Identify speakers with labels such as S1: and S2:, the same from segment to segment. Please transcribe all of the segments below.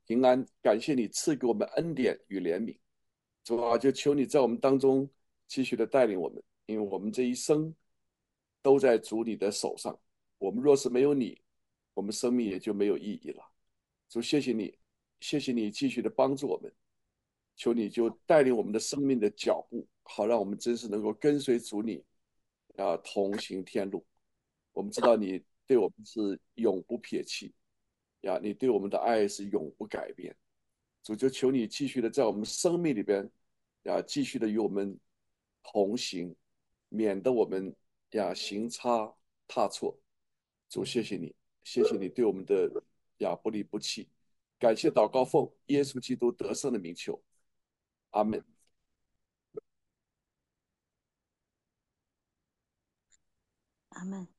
S1: 平安。感谢你赐给我们恩典与怜悯，主啊，就求你在我们当中继续的带领我们，因为我们这一生都在主你的手上。我们若是没有你，我们生命也就没有意义了。主，谢谢你，谢谢你继续的帮助我们，求你就带领我们的生命的脚步，好让我们真是能够跟随主你同行天路。我们知道你对我们是永不撇弃你对我们的爱是永不改变。主，就求你继续的在我们生命里边继续的与我们同行，免得我们行差踏错。主，谢谢你，谢谢你对我们的不离不弃。感谢祷告奉耶稣基督得胜的名求，阿门。
S2: 阿门。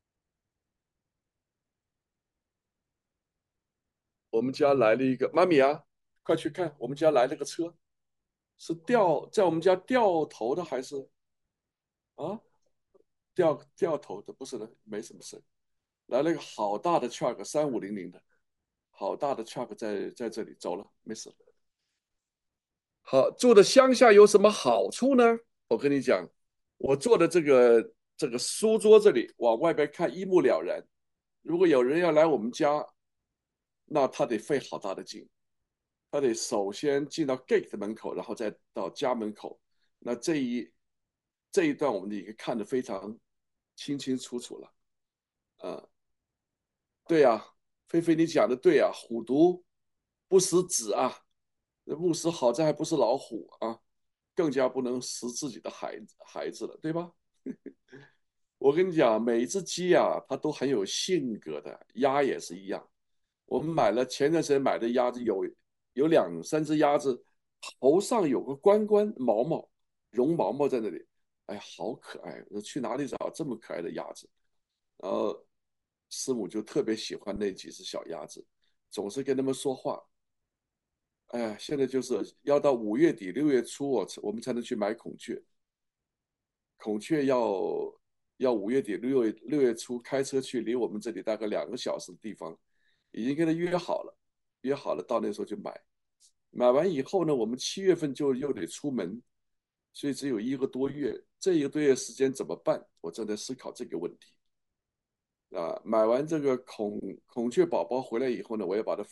S1: 我们家来了一个妈咪快去看，我们家来了个车，是在我们家掉头的还是啊掉头的？不是的，没什么事。来了一个好大的 truck，3500的，好大的 truck 在这里，走了，没事。好，住的乡下有什么好处呢？我跟你讲，我坐的这个书桌这里，往外边看一目了然。如果有人要来我们家，那他得费好大的劲，他得首先进到 gate 门口，然后再到家门口。那这一段我们已经看得非常清清楚楚了。呃，对呀，菲菲你讲的对呀，虎毒不食子啊，牧师好在还不是老虎更加不能食自己的孩子了，对吧？我跟你讲，每一只鸡它都很有性格的，鸭也是一样。我们前段时间买的鸭子有两三只鸭子，头上有个冠冠毛毛，绒毛毛在那里，哎呀，好可爱！我说去哪里找这么可爱的鸭子？然后师母就特别喜欢那几只小鸭子，总是跟他们说话。哎呀，现在就是要到5月底6月初我们才能去买孔雀。孔雀要5月底6月初开车去，离我们这里大概2个小时的地方，已经跟他约好了，约好了到那时候就买。买完以后呢，我们7月份就又得出门，所以只有1个多月。这1个多月时间怎么办？我正在思考这个问题买完这个孔雀宝宝回来以后呢，我要把它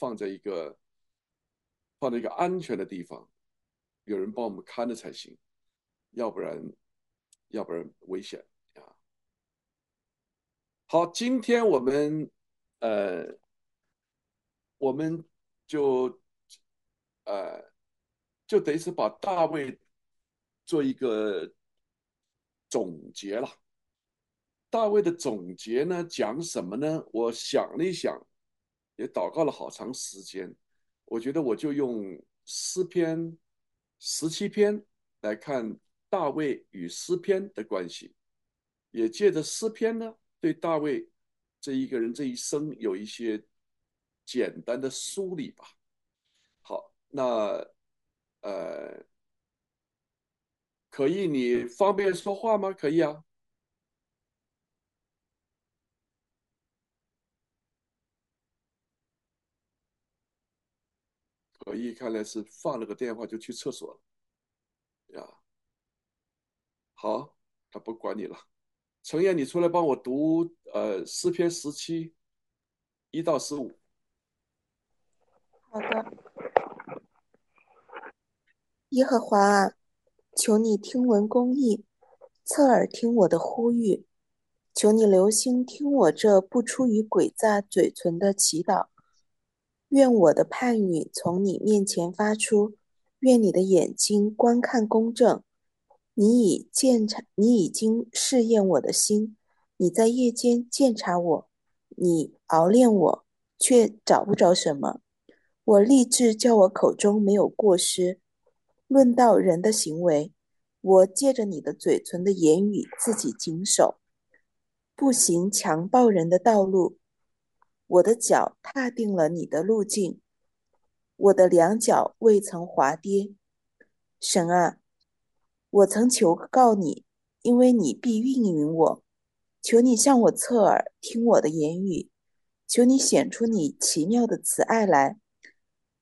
S1: 放在一个安全的地方，有人帮我们看着才行，要不然危险啊。好，今天呃，我们就呃就等于是把大卫做一个总结了。大卫的总结呢，讲什么呢？我想了一想，也祷告了好长时间。我觉得我就用诗篇17篇来看大卫与诗篇的关系，也借着诗篇呢，对大卫这一个人这一生有一些简单的梳理吧。好，那呃，可以，你方便说话吗？可以啊。可以，看来是放了个电话就去厕所了呀。好，他不管你了。程燕，你出来帮我读诗篇17 1到15。
S2: 好的，耶和华啊，求你听闻公义，侧耳听我的呼吁，求你留心听我这不出于诡诈嘴唇的祈祷。愿我的判语从你面前发出，愿你的眼睛观看公正。你已经试验我的心，你在夜间鉴察我，你熬炼我，却找不着什么。我立志叫我口中没有过失。论到人的行为，我借着你的嘴唇的言语自己谨守，不行强暴人的道路。我的脚踏定了你的路径，我的两脚未曾滑跌。神啊，我曾求告你，因为你必应允我。求你向我侧耳，听我的言语。求你显出你奇妙的慈爱来，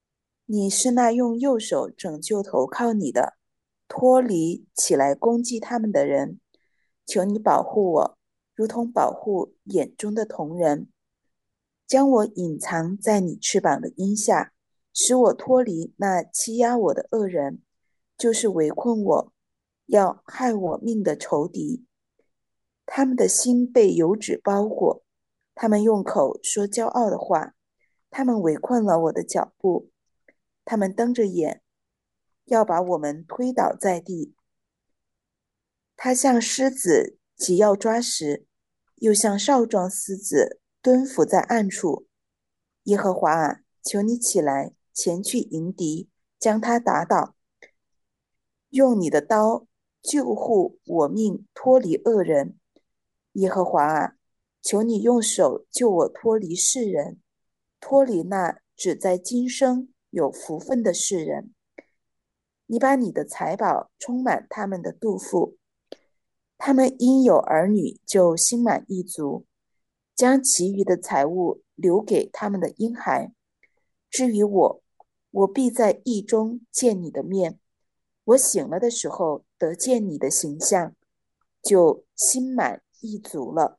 S2: 你是那用右手拯救投靠你的，脱离起来攻击他们的人。求你保护我，如同保护眼中的瞳人，将我隐藏在你翅膀的荫下，使我脱离那欺压我的恶人，就是围困我、要害我命的仇敌。他们的心被油脂包裹，他们用口说骄傲的话，他们围困了我的脚步，他们瞪着眼，要把我们推倒在地。他像狮子急要抓食，又像少壮狮子蹲伏在暗处。耶和华啊，求你起来，前去迎敌，将他打倒，用你的刀救护我命，脱离恶人。耶和华啊，求你用手救我脱离世人，脱离那只在今生有福分的世人。你把你的财宝充满他们的肚腹，他们因有儿女就心满意足，将其余的财物留给他们的婴孩。至于我，我必在意中见你的面。我醒了的时候得见你的形象，就心满意足了。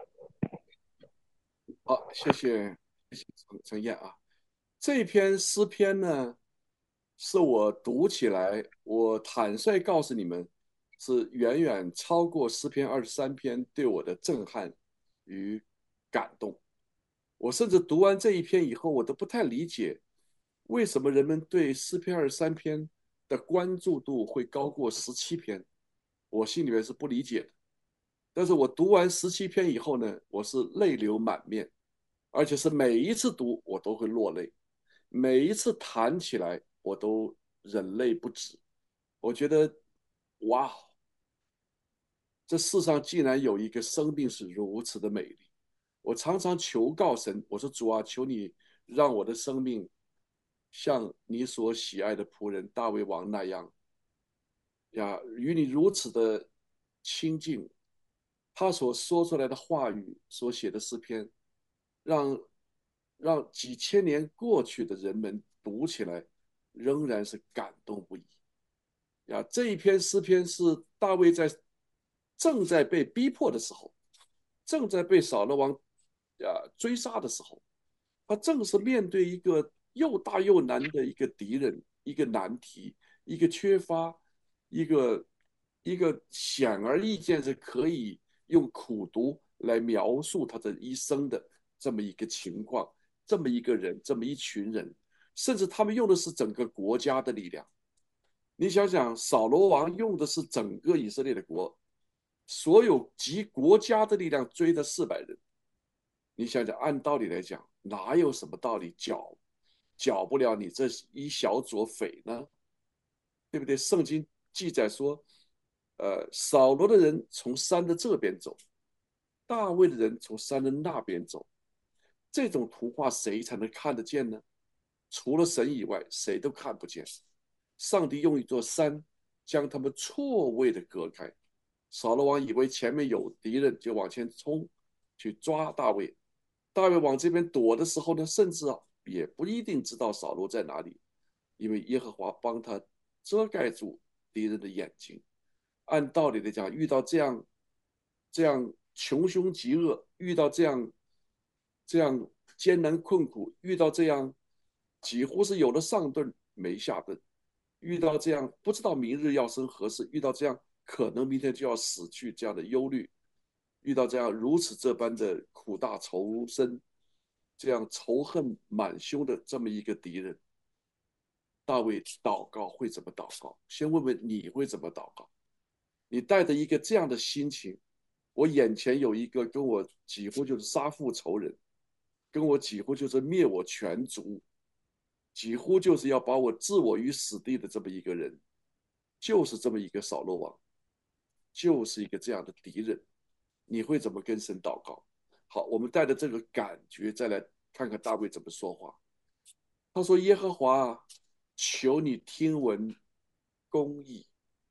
S1: 好，谢谢陈燕啊。这篇诗篇呢，是我读起来，我坦率告诉你们，是远远超过诗篇23篇对我的震撼与感动。我甚至读完这一篇以后，我都不太理解，为什么人们对诗篇23篇的关注度会高过17篇，我心里面是不理解的。但是我读完17篇以后呢，我是泪流满面，而且是每一次读我都会落泪，每一次谈起来我都忍泪不止。我觉得，哇，这世上竟然有一个生命是如此的美丽。我常常求告神，我说主啊，求你让我的生命像你所喜爱的仆人大卫王那样呀，与你如此的亲近。他所说出来的话语，所写的诗篇，让几千年过去的人们读起来仍然是感动不已呀。这一篇诗篇是大卫正在被逼迫的时候，正在被扫罗王追杀的时候，他正是面对一个又大又难的一个敌人，一个难题，一个缺乏，一个显而易见是可以用苦读来描述他的一生的这么一个情况，这么一个人，这么一群人，甚至他们用的是整个国家的力量。你想想，扫罗王用的是整个以色列的所有集国家的力量追了400人。你想想，按道理来讲，哪有什么道理剿不了你这一小撮匪呢？对不对？圣经记载说，扫罗的人从山的这边走，大卫的人从山的那边走。这种图画谁才能看得见呢？除了神以外，谁都看不见。上帝用一座山将他们错位的隔开。扫罗王以为前面有敌人，就往前冲去抓大卫。大卫往这边躲的时候呢，甚至也不一定知道扫罗在哪里，因为耶和华帮他遮盖住敌人的眼睛。按道理来讲，遇到这样穷凶极恶，遇到这样艰难困苦，遇到这样几乎是有了上顿没下顿，遇到这样不知道明日要生何事，遇到这样可能明天就要死去这样的忧虑，遇到这样如此这般的苦大仇深，这样仇恨满胸的这么一个敌人，大卫祷告会怎么祷告？先问问你会怎么祷告？你带着一个这样的心情，我眼前有一个跟我几乎就是杀父仇人，跟我几乎就是灭我全族，几乎就是要把我置我于死地的这么一个人，就是这么一个扫罗王，就是一个这样的敌人，你会怎么跟神祷告？好，我们带着这个感觉再来看看大卫怎么说话。他说：“耶和华，求你听闻公义。”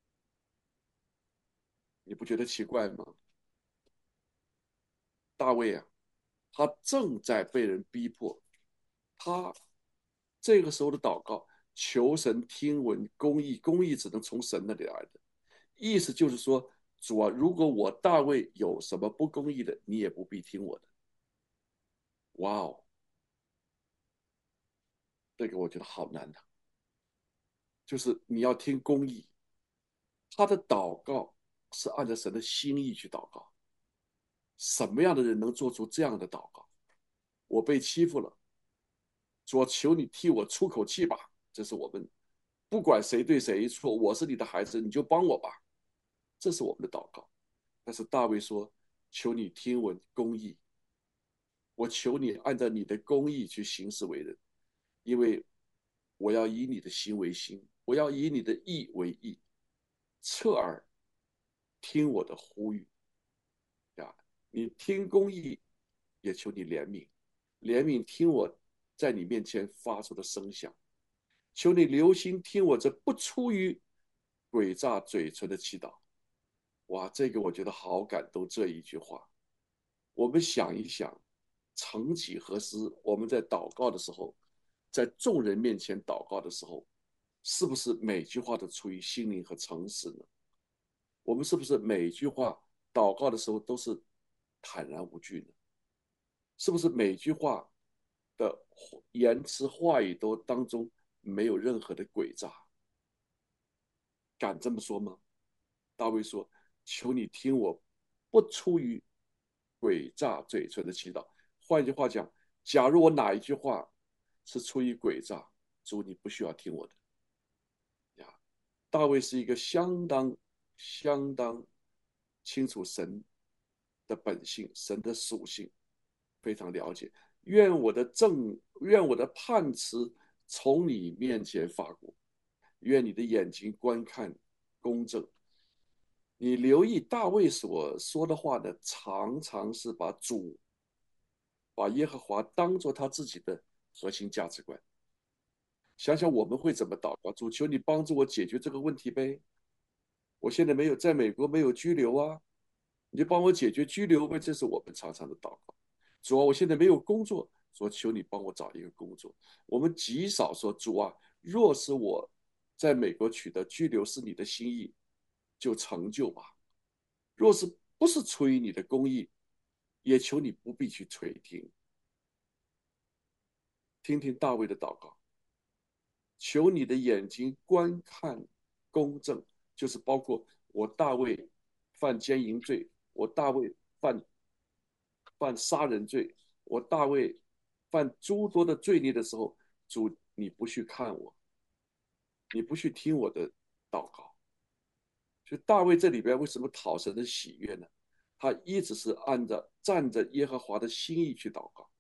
S1: 你不觉得奇怪吗？大卫啊，他正在被人逼迫，他这个时候的祷告， 求神听闻公义，公义只能从神那里来的。意思就是说，主啊，如果我大卫有什么不公义的，你也不必听我的。哇哦，这个我觉得好难的，就是你要听公义，他的祷告是按照神的心意去祷告。什么样的人能做出这样的祷告？我被欺负了，主啊，求你替我出口气吧。这是我们不管谁对谁错，我是你的孩子，你就帮我吧。这是我们的祷告。但是大卫说：求你听闻公义，我求你按照你的公义去行事为人，因为我要以你的心为心，我要以你的义为义，侧耳听我的呼吁呀！你听公义，也求你怜悯，怜悯听我在你面前发出的声响，求你留心听我这不出于诡诈嘴唇的祈祷。哇，这个我觉得好感动这一句话。我们想一想，曾几何时，我们在祷告的时候，在众人面前祷告的时候，是不是每句话都出于心灵和诚实呢？我们是不是每句话祷告的时候都是坦然无惧呢？是不是每句话的言辞话语都当中没有任何的诡诈？敢这么说吗？大卫说：求你听我不出于诡诈嘴唇的祈祷。换句话讲，假如我哪一句话是出于诡诈，主你不需要听我的呀。大卫是一个相当清楚神的本性、神的属性，非常了解。愿我的判词从你面前发过，愿你的眼睛观看公正。你留意大卫所说的话呢，常常是把耶和华当做他自己的核心价值观。想想我们会怎么祷告？主，求你帮助我解决这个问题呗。我现在没有在美国没有居留啊，你就帮我解决居留呗。这是我们常常的祷告。主啊，我现在没有工作，说求你帮我找一个工作。我们极少说主啊，若是我在美国取得居留是你的心意，就成就吧。若是不是出于你的公义，也求你不必去垂听。听听大卫的祷告，求你的眼睛观看公正，就是包括我大卫犯奸淫罪，我大卫犯杀人罪，我大卫犯诸多的罪孽的时候，主你不去看我，你不去听我的祷告。所以大卫这里边为什么讨神的喜悦呢？他一直是站着耶和华的心意去祷告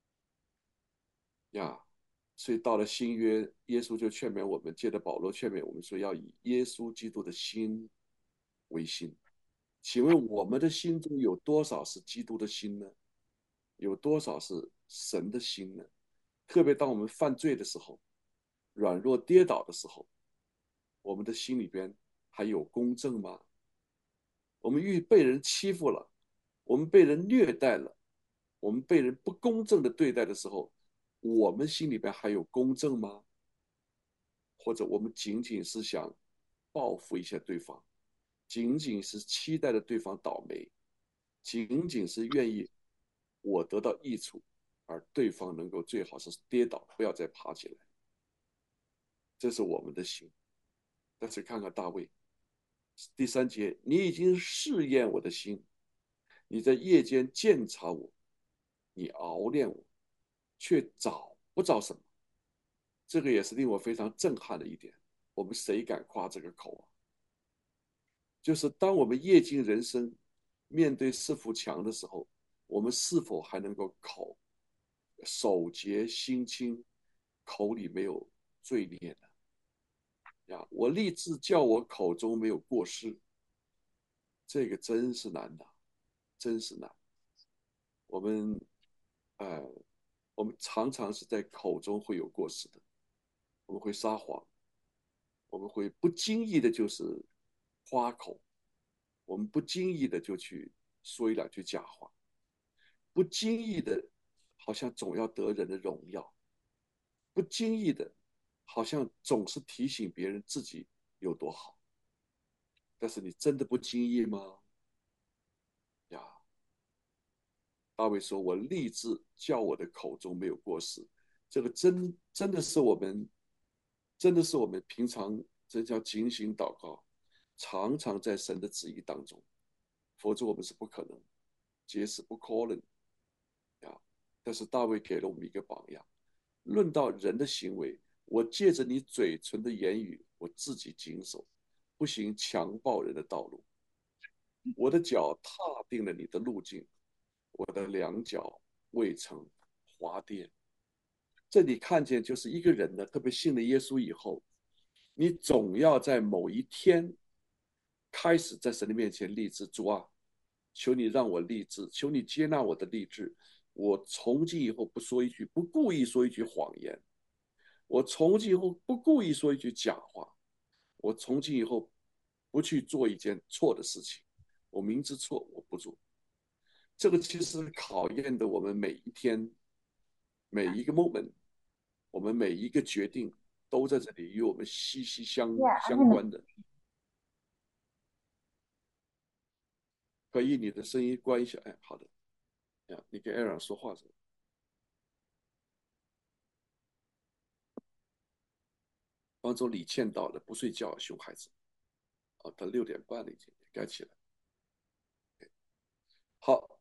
S1: 呀。所以到了新约，耶稣就劝勉我们，借着保罗劝勉我们说，要以耶稣基督的心为心。请问我们的心中有多少是基督的心呢？有多少是神的心呢？特别当我们犯罪的时候，软弱跌倒的时候，我们的心里边还有公正吗？我们被人欺负了，我们被人虐待了，我们被人不公正的对待的时候，我们心里边还有公正吗？或者我们仅仅是想报复一下对方，仅仅是期待着对方倒霉，仅仅是愿意我得到益处，而对方能够最好是跌倒，不要再爬起来。这是我们的心。但是看看大卫，第3节，你已经试验我的心，你在夜间鉴察我，你熬炼我，却找不着什么。这个也是令我非常震撼的一点。我们谁敢夸这个口啊？就是当我们夜尽人生，面对是否强的时候，我们是否还能够手洁心清，口里没有罪孽呢？呀，我立志叫我口中没有过失，这个真是难的，真是难。我们，呃，我们常常是在口中会有过失的，我们会撒谎，我们会不经意的就是夸口，我们不经意的就去说2句假话，不经意的，好像总要得人的荣耀，不经意的好像总是提醒别人自己有多好，但是你真的不经意吗？呀，大卫说："我立志叫我的口中没有过失。"这个真的是我们，真的是我们平常这叫警醒祷告，常常在神的旨意当中，否则我们是不可能，皆是不可能呀。但是大卫给了我们一个榜样。论到人的行为，我借着你嘴唇的言语，我自己谨守，不行强暴人的道路。我的脚踏定了你的路径，我的两脚未曾滑跌。这里看见就是一个人呢，特别信了耶稣以后，你总要在某一天开始在神的面前立志，主啊，求你让我立志，求你接纳我的立志。我从今以后不说一句，不故意说一句谎言。我从今以后不故意说一句假话。我从今以后不去做一件错的事情。我明知错我不做。这个其实考验的我们每一天每一个 moment，我们每一个决定都在这里与我们息息相关的。可以，你的声音关一下。哎，好的。呀，你跟艾尔说话是吧？帮助李倩到了，不睡觉，熊孩子。哦，他6点半了，已经该起来。好，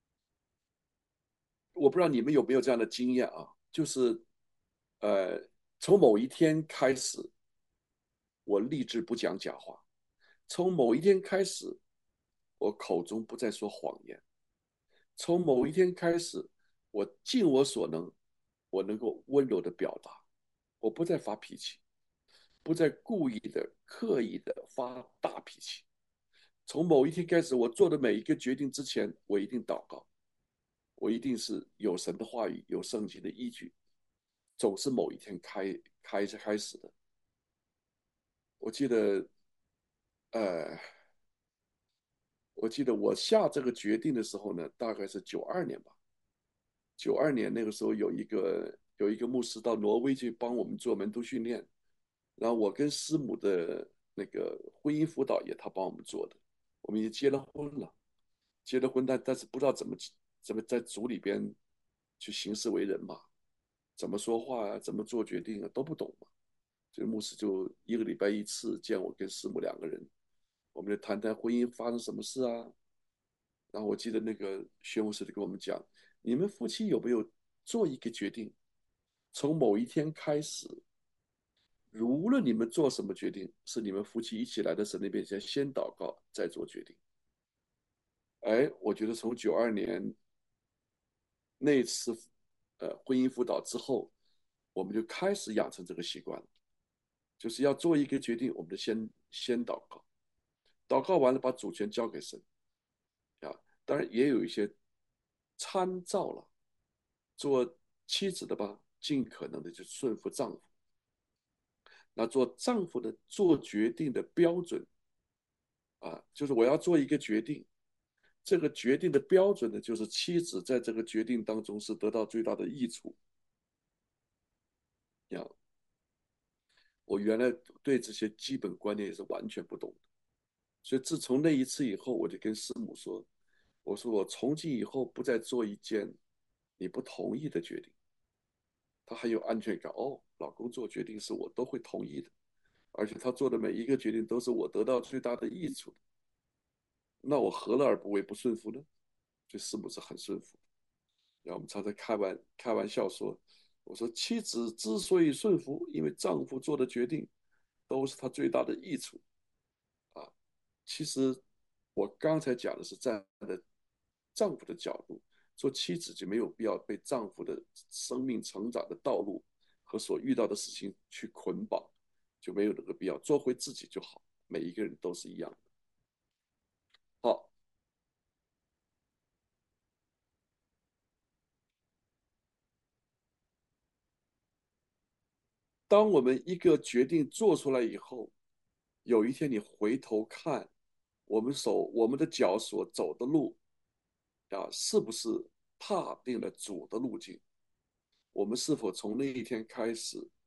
S1: 我不知道你们有没有这样的经验啊，就是呃，从某一天开始，我立志不讲假话；从某一天开始，我口中不再说谎言；从某一天开始，我尽我所能，我能够温柔的表达，我不再发脾气，不再故意的、刻意的发大脾气。从某一天开始，我做的每一个决定之前，我一定祷告，我一定是有神的话语、有圣经的依据，总是某一天开始的。我记得，呃，我记得我下这个决定的时候呢，大概是92年吧。92年那个时候有一个牧师到挪威去帮我们做门徒训练，然后我跟师母的那个婚姻辅导也他帮我们做的，我们已经结了婚了，结了婚但是不知道怎么在组里边去行事为人嘛，怎么说话啊，怎么做决定啊都不懂嘛。这个牧师就一个礼拜一次见我跟师母2个人，我们就谈谈婚姻发生什么事啊。然后我记得那个宣牧师就跟我们讲，你们夫妻有没有做一个决定，从某一天开始，无论你们做什么决定，是你们夫妻一起来到神那边先祷告，再做决定。哎，我觉得从92年那次婚姻辅导之后，我们就开始养成这个习惯了，就是要做一个决定，我们就先祷告，祷告完了把主权交给神啊。当然也有一些参照了，做妻子的吧，尽可能的就顺服丈夫。那做丈夫的做决定的标准啊，就是我要做一个决定，这个决定的标准呢，就是妻子在这个决定当中是得到最大的益处。呀，我原来对这些基本观念也是完全不懂的，所以自从那一次以后，我就跟师母说，我说我从今以后不再做一件你不同意的决定。她很有安全感，哦，老公做决定是我都会同意的，而且他做的每一个决定都是我得到最大的益处的，那我何乐而不为不顺服呢？所以师母是很顺服。然后我们常常开玩笑说，我说妻子之所以顺服，因为丈夫做的决定都是她最大的益处啊。其实我刚才讲的是站在丈夫的角度，做妻子就没有必要被丈夫的生命成长的道路和所遇到的事情去捆绑，就没有那个必要，做回自己就好。每一个人都是一样的。好，当我们一个决定做出来以后，有一天你回头看，我们的脚所走的路啊，是不是踏定了主的路径？我们是否从那一天开始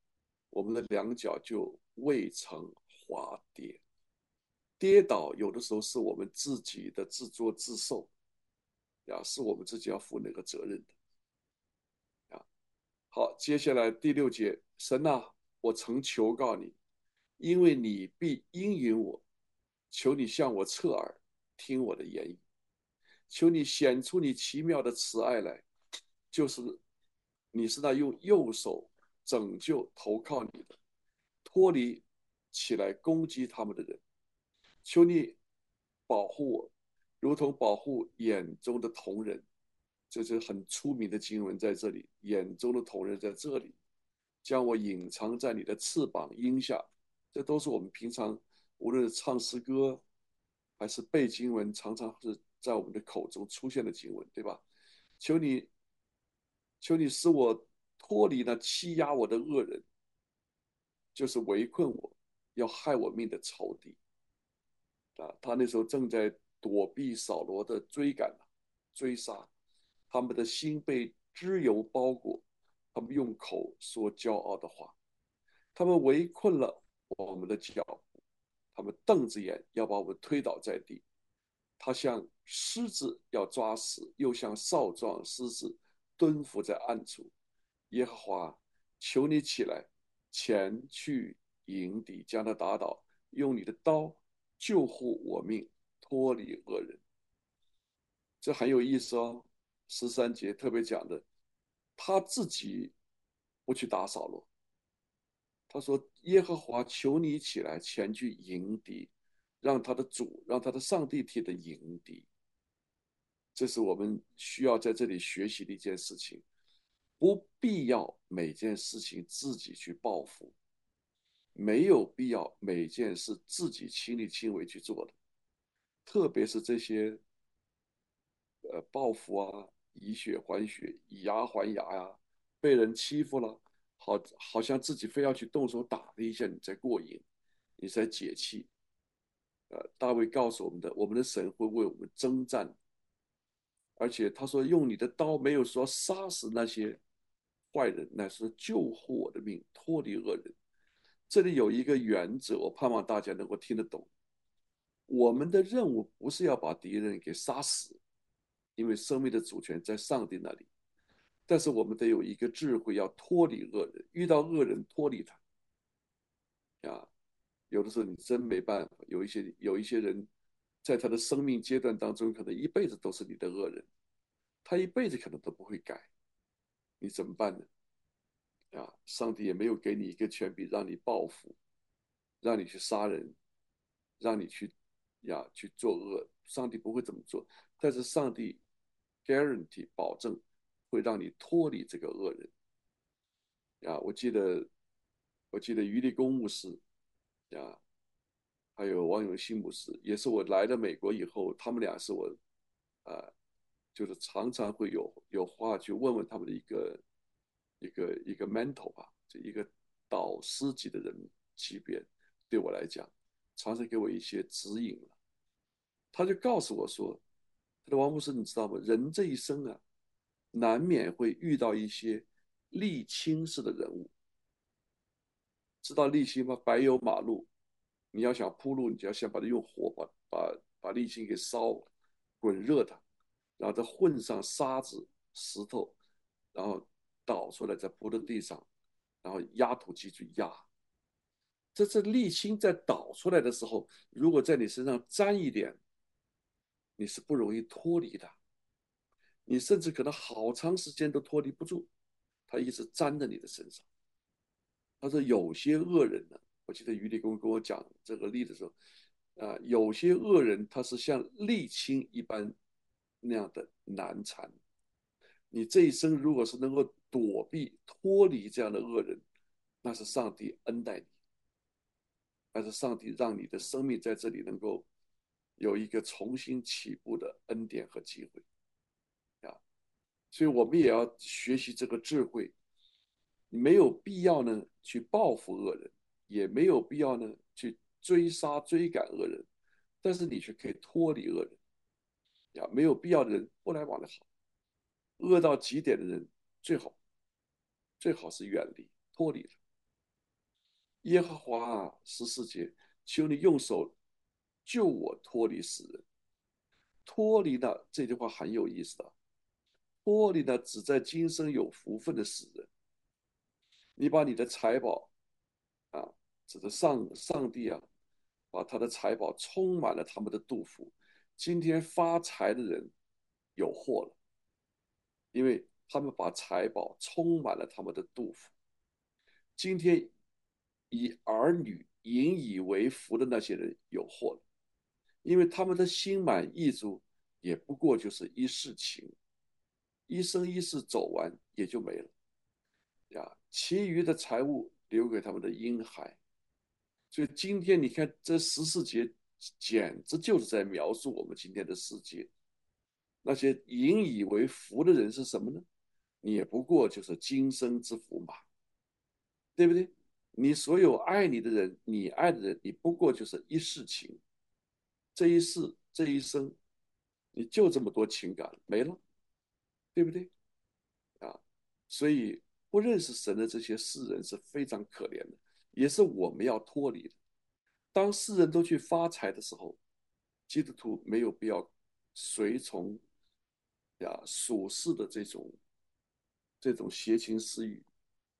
S1: 我们的两脚就未曾滑跌。跌倒有的时候是我们自己的自作自受呀，是我们自己要负那个责任的呀。好，接下来第6节，神啊，我曾求告你，因为你必应允我，求你向我侧耳，听我的言语，求你显出你奇妙的慈爱来，就是你是那用右手拯救投靠你的，脱离起来攻击他们的人。求你保护我，如同保护眼中的瞳人。这是很出名的经文在这里，眼中的瞳人在这里，将我隐藏在你的翅膀荫下。这都是我们平常无论是唱诗歌还是背经文，常常是在我们的口中出现的经文，对吧？求你，求你使我脱离那欺压我的恶人，就是围困我、要害我命的仇敌。他那时候正在躲避扫罗的追赶、追杀，他们的心被脂油包裹，他们用口说骄傲的话，他们围困了我们的脚，他们瞪着眼要把我们推倒在地。他像狮子要抓死，又像少壮狮子蹲伏在暗处。耶和华，求你起来，前去迎敌，将他打倒，用你的刀救护我命，脱离恶人。这很有意思哦。13节特别讲的，他自己不去打扫罗，他说：“耶和华，求你起来，前去迎敌，让他的主，让他的上帝替他迎敌。”这是我们需要在这里学习的一件事情。不必要每件事情自己去报复，没有必要每件事自己亲力亲为去做的，特别是这些报复啊，以血还血，以牙还牙呀、被人欺负了，好像自己非要去动手打了一下，你才过瘾，你才解气。大卫告诉我们的，我们的神会为我们征战，而且他说用你的刀没有说杀死那些坏人，乃是救护我的命，脱离恶人。这里有一个原则，我盼望大家能够听得懂。我们的任务不是要把敌人给杀死，因为生命的主权在上帝那里。但是我们得有一个智慧，要脱离恶人，遇到恶人脱离他啊。有的时候你真没办法，有一些人，在他的生命阶段当中，可能一辈子都是你的恶人，他一辈子可能都不会改，你怎么办呢？上帝也没有给你一个权柄让你报复，让你去杀人，让你去作恶，上帝不会这么做。但是上帝 guarantee 保证会让你脱离这个恶人。我记得于立公牧师呀，还有王永信牧师，也是我来了美国以后，他们俩是我啊，就是常常会有话去问问他们的一个 mentor 吧，就一个导师级的人级别，对我来讲，常常给我一些指引了。他就告诉我说：“他说王牧师，你知道吗？人这一生啊，难免会遇到一些沥青式的人物。知道沥青吗？柏油马路，你要想铺路，你就要先把它用火把沥青给烧滚热它，然后再混上沙子、石头，然后倒出来，再铺在地上，然后压土机去压。这沥青在倒出来的时候，如果在你身上沾一点，你是不容易脱离的，你甚至可能好长时间都脱离不住，它一直粘在你的身上。他说有些恶人呢，我记得于立功跟我讲这个例子的时候，有些恶人他是像沥青一般那样的难缠。你这一生如果是能够躲避、脱离这样的恶人，那是上帝恩待你，那是上帝让你的生命在这里能够有一个重新起步的恩典和机会啊。所以我们也要学习这个智慧，没有必要呢去报复恶人，也没有必要呢去追杀追赶恶人，但是你却可以脱离恶人没有必要的人不来往的好，恶到极点的人最好是远离脱离的。 耶和华啊，14节，求你用手救我脱离死人。脱离了这句话很有意思的，脱离了只在今生有福分的死人。你把你的财宝啊，指的上帝啊，把他的财宝充满了他们的肚腹。今天发财的人有祸了，因为他们把财宝充满了他们的肚腹。今天以儿女引以为福的那些人有祸了，因为他们的心满意足也不过就是一世情，一生一世走完也就没了呀，其余的财物留给他们的婴孩。所以今天你看这14节，简直就是在描述我们今天的世界。那些引以为福的人是什么呢？你也不过就是今生之福嘛，对不对？你所有爱你的人，你爱的人，你不过就是一世情，这一世这一生，你就这么多情感没了，对不对啊？所以不认识神的这些世人是非常可怜的，也是我们要脱离的。当世人都去发财的时候，基督徒没有必要随从属世的这种邪情私欲。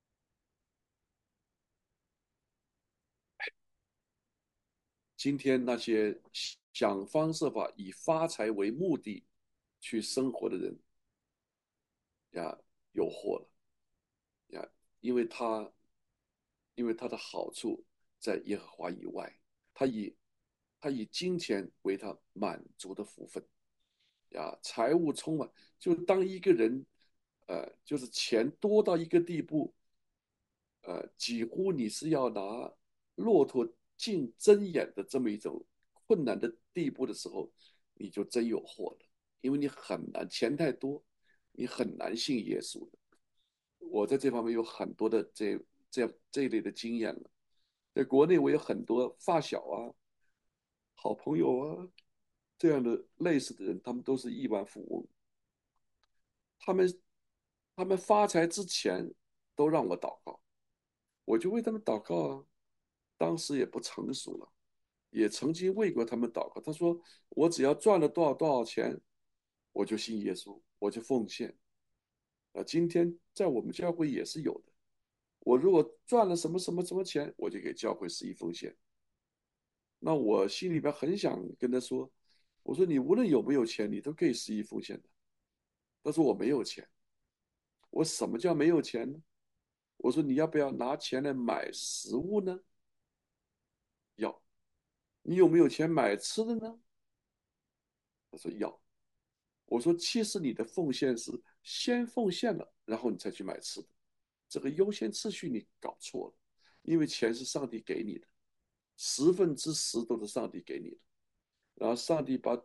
S1: 今天那些想方设法以发财为目的去生活的人呀，有祸了呀，因为他因为他的好处在耶和华以外，他以他以金钱为他满足的福分呀，财务充满，就当一个人就是钱多到一个地步，几乎你是要拿骆驼进针眼的这么一种困难的地步的时候，你就真有祸了，因为你很难，钱太多，你很难信耶稣的。我在这方面有很多的这一类的经验了，在国内我有很多发小啊、好朋友啊这样的类似的人，他们都是亿万富翁，他们他们发财之前都让我祷告，我就为他们祷告啊。当时也不成熟了，也曾经为过他们祷告。他说：“我只要赚了多少钱，我就信耶稣，我就奉献。”今天在我们教会也是有的。我如果赚了什么钱，我就给教会十一奉献。那我心里边很想跟他说：“我说你无论有没有钱，你都可以十一奉献的。”他说：“我没有钱。”我什么叫没有钱呢？我说：“你要不要拿钱来买食物呢？”要。你有没有钱买吃的呢？他说要。我说其实你的奉献是先奉献了，然后你再去买吃的，这个优先次序你搞错了，因为钱是上帝给你的，10%都是上帝给你的，然后上帝把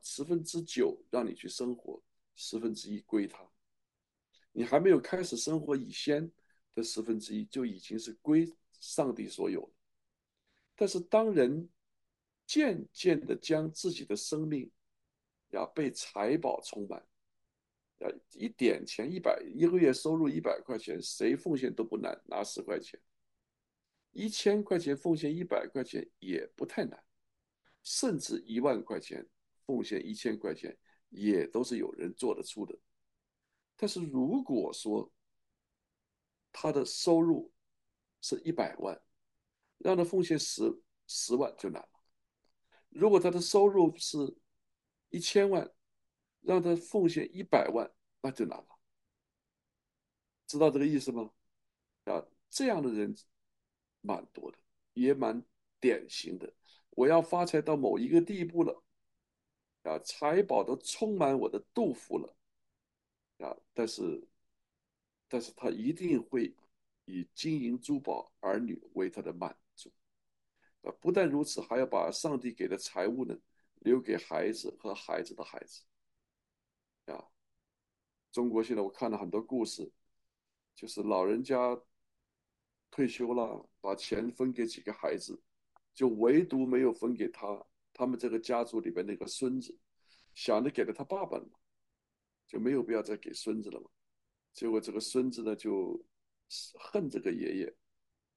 S1: 9%让你去生活，1/10归他。你还没有开始生活以前的1/10就已经是归上帝所有了。但是当人渐渐的将自己的生命被财宝充满，一点钱一个月收入100块钱，谁奉献都不难，拿10块钱，1000块钱奉献100块钱也不太难，甚至1万块钱奉献1000块钱也都是有人做得出的。但是如果说他的收入是100万，让他奉献十万就难了。如果他的收入是1000万，让他奉献100万，那就难了。知道这个意思吗？这样的人蛮多的，也蛮典型的。我要发财到某一个地步了，财宝都充满我的肚腹了，但是他一定会以金银珠宝、儿女为他的满足。不但如此，还要把上帝给的财物呢留给孩子和孩子的孩子。啊，中国现在我看了很多故事，就是老人家退休了，把钱分给几个孩子，就唯独没有分给他们这个家族里边那个孙子，想着给了他爸爸了嘛，就没有必要再给孙子了嘛。结果这个孙子呢就恨这个爷爷，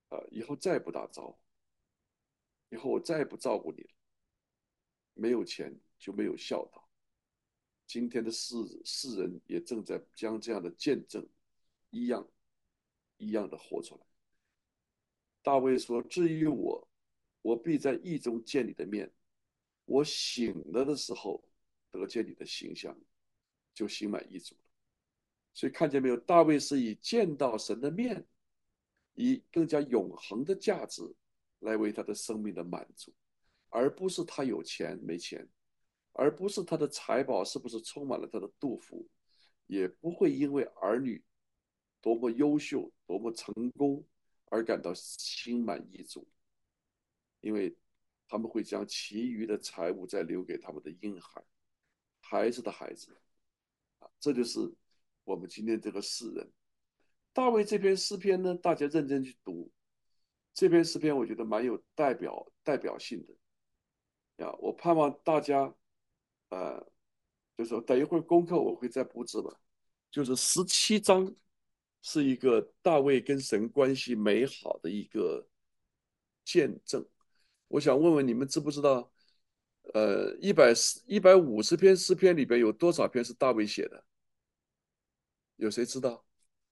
S1: 以后再也不打招呼，以后我再也不照顾你了，没有钱就没有孝道。今天的世人也正在将这样的见证一样一样的活出来。大卫说：“至于我，我必在意中见你的面。我醒了的时候，得见你的形象，就心满意足了。”所以看见没有，大卫是以见到神的面，以更加永恒的价值来为他的生命的满足，而不是他有钱没钱，而不是他的财宝是不是充满了他的肚腹，也不会因为儿女多么优秀、多么成功而感到心满意足，因为他们会将其余的财物再留给他们的婴孩、孩子的孩子。这就是我们今天这个世人。大卫这篇诗篇呢，大家认真去读。这篇诗篇我觉得蛮有代表性的呀。我盼望大家，呃，就是说等一会儿功课我会再布置吧。就是17章是一个大卫跟神关系美好的一个见证。我想问问你们知不知道，150篇诗篇里边有多少篇是大卫写的？有谁知道？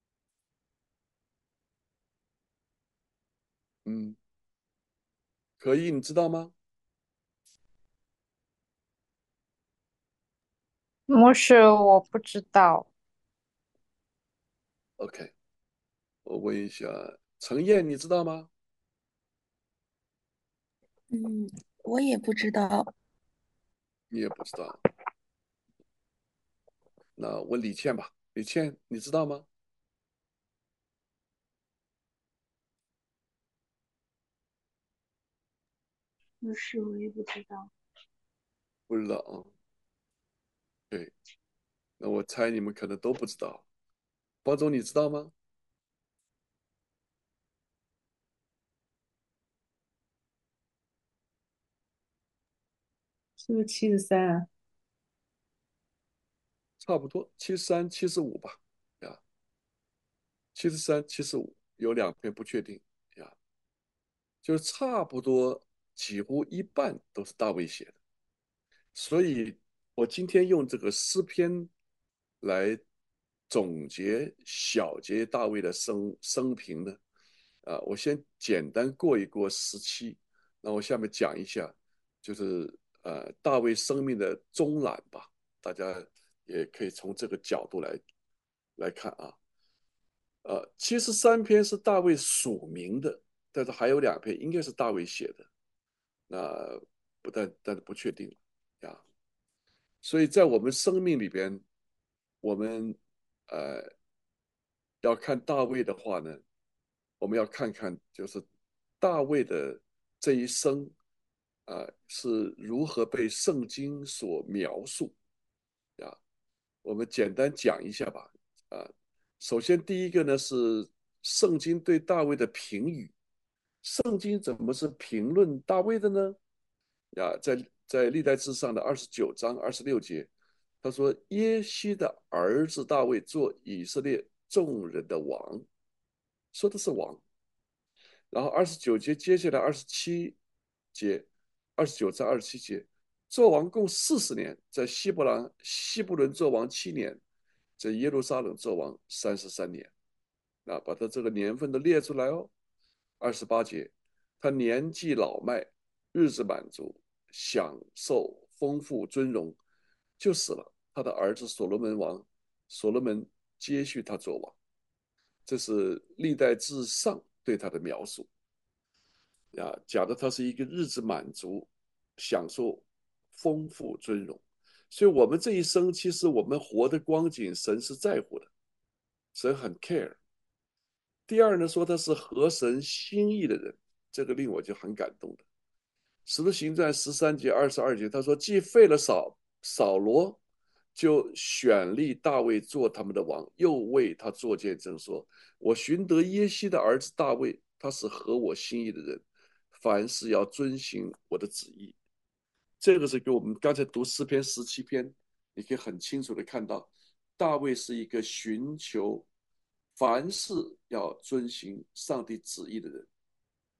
S1: 嗯，可以，你知道吗
S3: 牧师，我不知道。
S1: ？OK，我问一下，陈燕，你知道吗？
S2: 嗯，我也不知道。
S1: 你也不知道。那问李倩吧，李倩，你知道吗？
S2: 不是，我也不知道。
S1: 不知道啊。对，那我猜你们可能都不知道。包总，你知道吗？
S4: 是不是73啊？
S1: 差不多73、75吧。呀，73、75有2篇不确定呀，就是差不多几乎一半都是大卫写的。所以我今天用这个诗篇来总结小结大卫的生平呢，我先简单过一过17，那我下面讲一下，就是大卫生命的中览吧，大家也可以从这个角度来看啊。73篇是大卫署名的，但是还有2篇应该是大卫写的，那但是不确定呀。所以在我们生命里边，我们呃要看大卫的话呢，我们要看看就是大卫的这一生是如何被圣经所描述呀。我们简单讲一下吧。啊，首先第一个呢是圣经对大卫的评语。圣经怎么是评论大卫的呢？在历代志上的29章26节，他说耶西的儿子大卫做以色列众人的王，说的是王。然后29节接下来27节，29章27节，做王共40年，在希伯伦做王7年，在耶路撒冷做王33年。把他这个年份都列出来哦。28节，他年纪老迈，日子满足，享受丰富尊荣，就死了。他的儿子所罗门王，所罗门接续他做王。这是历代至上对他的描述讲的他是一个日子满足，享受丰富尊荣。所以，我们这一生，其实我们活的光景，神是在乎的，神很 care。第二呢，说他是合神心意的人，这个令我就很感动的。使徒行传13节22节，他说：既废了扫罗，就选立大卫做他们的王，又为他做见证说：我寻得耶西的儿子大卫，他是合我心意的人，凡事要遵行我的旨意。这个是给我们刚才读诗篇17篇，你可以很清楚的看到，大卫是一个寻求凡事要遵行上帝旨意的人。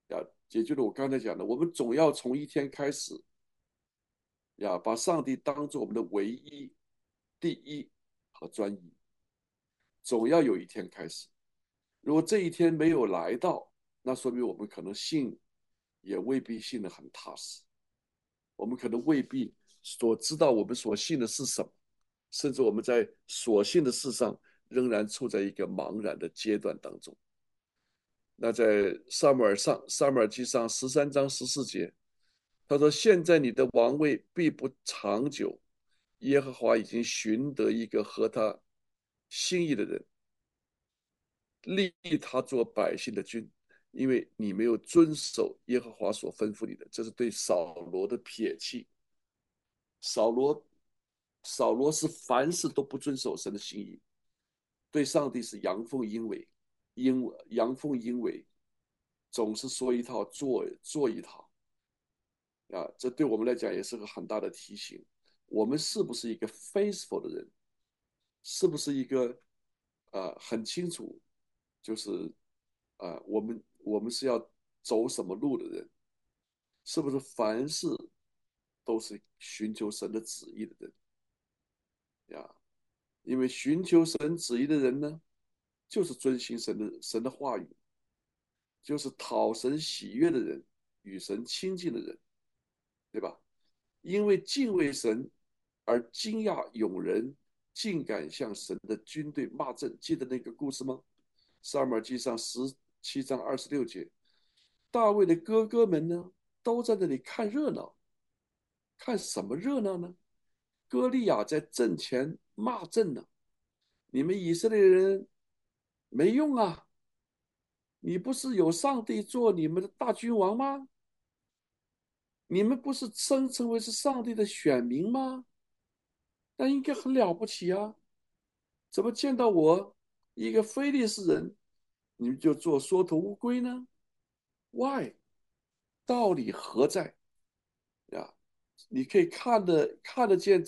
S1: 呀，也就是我刚才讲的，我们总要从一天开始呀，把上帝当做我们的唯一、第一和专一，总要有一天开始。如果这一天没有来到，那说明我们可能信也未必信得很踏实，我们可能未必所知道我们所信的是什么，甚至我们在所信的事上仍然处在一个茫然的阶段当中。那在撒母耳记上13章14节，他说：“现在你的王位必不长久，耶和华已经寻得一个合他心意的人，立他做百姓的君，因为你没有遵守耶和华所吩咐你的。”这是对扫罗的撇弃。扫罗，扫罗是凡事都不遵守神的心意，对上帝是阳奉阴违，阳奉阴违，总是说一套做一套啊！这对我们来讲也是个很大的提醒。我们是不是一个 faithful 的人？是不是一个很清楚，就是我们是要走什么路的人？是不是凡事都是寻求神的旨意的人呀？因为寻求神旨意的人呢，就是遵行神的话语，就是讨神喜悦的人，与神亲近的人，对吧？因为敬畏神而惊讶勇人，竟敢向神的军队骂阵。记得那个故事吗？撒母耳记上17章26节，大卫的哥哥们呢，都在那里看热闹。看什么热闹呢？歌利亚在阵前骂阵呢。你们以色列人没用啊！你不是有上帝做你们的大君王吗？你们不是称之为是上帝的选民吗？那应该很了不起啊！怎么见到我一个非利士人，你们就做缩头乌龟呢？Why？道理何在呀？你可以看得见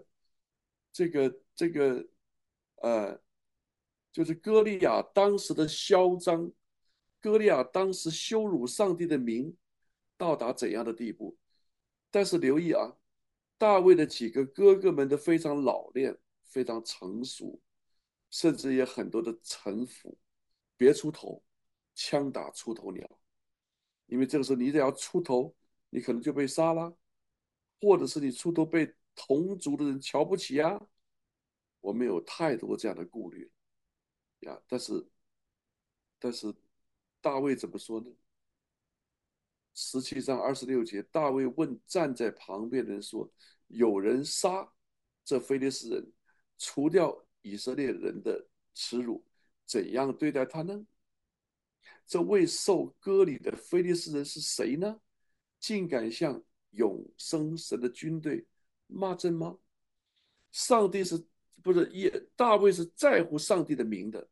S1: 这个呃，就是歌利亚当时的嚣张，歌利亚当时羞辱上帝的名到达怎样的地步？但是留意啊，大卫的几个哥哥们都非常老练，非常成熟，甚至也很多的城府，别出头，枪打出头鸟。因为这个时候你只要出头，你可能就被杀了，或者是你出头被同族的人瞧不起啊。我们有太多这样的顾虑呀。但是大卫怎么说呢？17章26节，大卫问站在旁边的人说：“有人杀这非利士人，除掉以色列人的耻辱，怎样对待他呢？这未受割礼的非利士人是谁呢？竟敢向永生神的军队骂阵吗？”上帝是不是大卫是在乎上帝的名的？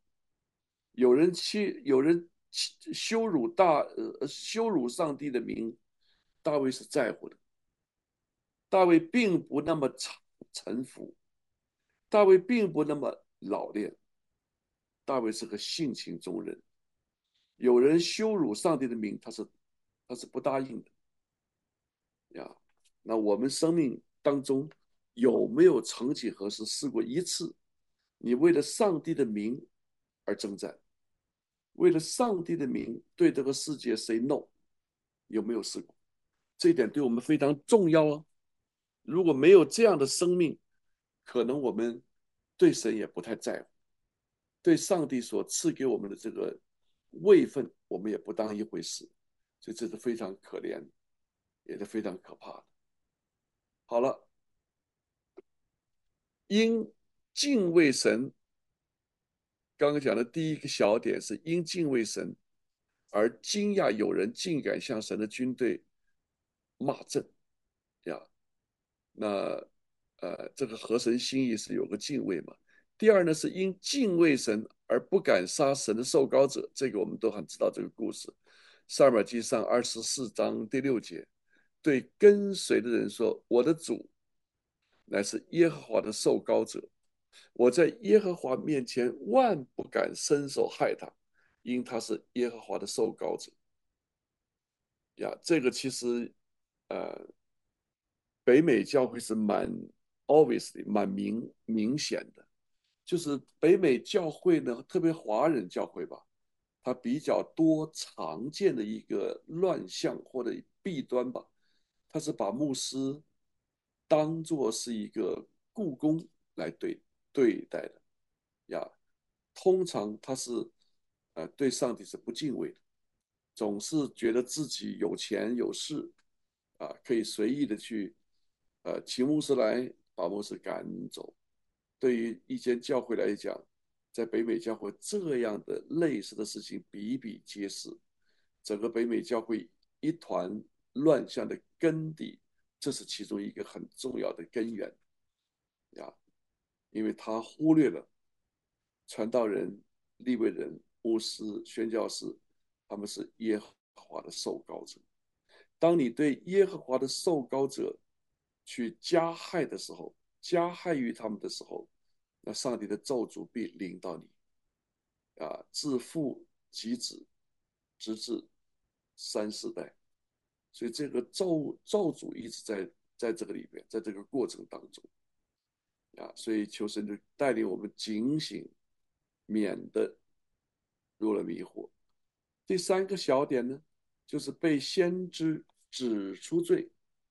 S1: 有人羞辱上帝的名，大卫是在乎的。大卫并不那么臣服，大卫并不那么老练，大卫是个性情中人。有人羞辱上帝的名，他是不答应的呀。那我们生命当中有没有曾几何时试过一次，你为了上帝的名而征战，为了上帝的名对这个世界 say no？有没有试过？这一点对我们非常重要哦。如果没有这样的生命，可能我们对神也不太在乎，对上帝所赐给我们的这个位分，我们也不当一回事，所以这是非常可怜，也是非常可怕的。好了，因敬畏神，刚刚讲的第一个小点是因敬畏神而惊讶有人竟敢向神的军队骂阵呀。那这个合神心意是有个敬畏嘛。第二呢，是因敬畏神而不敢杀神的受膏者，这个我们都很知道这个故事。撒母耳记上24章第6节，对跟随的人说：“我的主乃是耶和华的受膏者，我在耶和华面前万不敢伸手害他，因他是耶和华的受膏者。” 呀，这个其实呃，北美教会是obviously 蛮明显的，就是北美教会呢，特别华人教会吧，它比较多常见的一个乱象或者弊端吧，它是把牧师当做是一个雇工来对待的呀，通常他是对上帝是不敬畏的，总是觉得自己有钱有势可以随意的去请牧师来把牧师赶走。对于一间教会来讲，在北美教会这样的类似的事情比比皆是，整个北美教会一团乱象的根底，这是其中一个很重要的根源呀，因为他忽略了传道人、利未人、牧师、宣教士，他们是耶和华的受膏者。当你对耶和华的受膏者去加害的时候，加害于他们的时候，那上帝的咒诅必临到你自父及子，直至三四代。所以这个咒诅一直在这个里边，在这个过程当中所以求神就带领我们警醒，免得入了迷惑。第三个小点呢，就是被先知指出罪，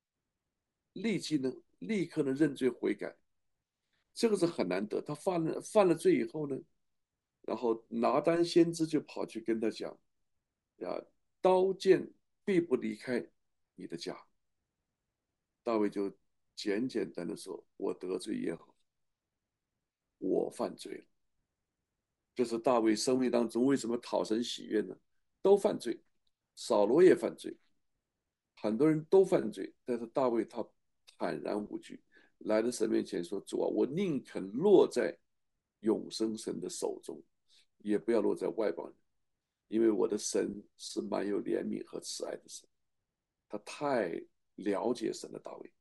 S1: 立刻呢认罪悔改，这个是很难得。他犯了罪以后呢，然后拿单先知就跑去跟他讲呀，刀剑必不离开你的家。大卫就简简单的说：“我得罪耶和华，我犯罪了。”这是大卫生命当中为什么讨神喜悦呢？都犯罪，扫罗也犯罪，很多人都犯罪，但是大卫他坦然无惧，来到神面前说：“主啊，我宁肯落在永生神的手中，也不要落在外邦人，因为我的神是蛮有怜悯和慈爱的神。”他太了解神的大卫。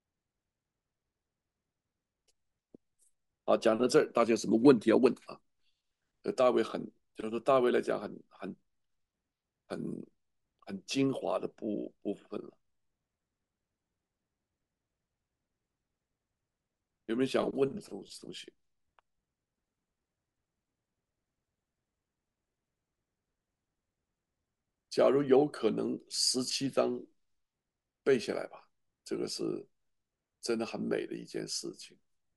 S1: 好，讲到这儿，大家有什么问题要问啊？大卫就是大卫来讲很很精华的部分了。有没有想问的东西？假如有可能，17章背下来吧，这个是真的很美的一件事情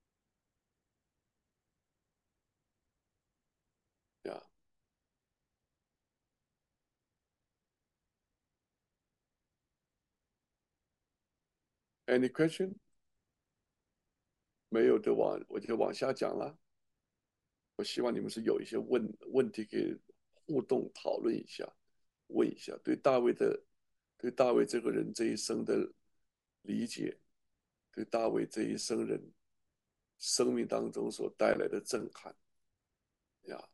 S1: 呀。Any question？没有的我就往下讲了。我希望你们是有一些问题可以互动讨论一下，问一下对大卫这个人这一生的理解，对大卫这一生人生命当中所带来的震撼呀。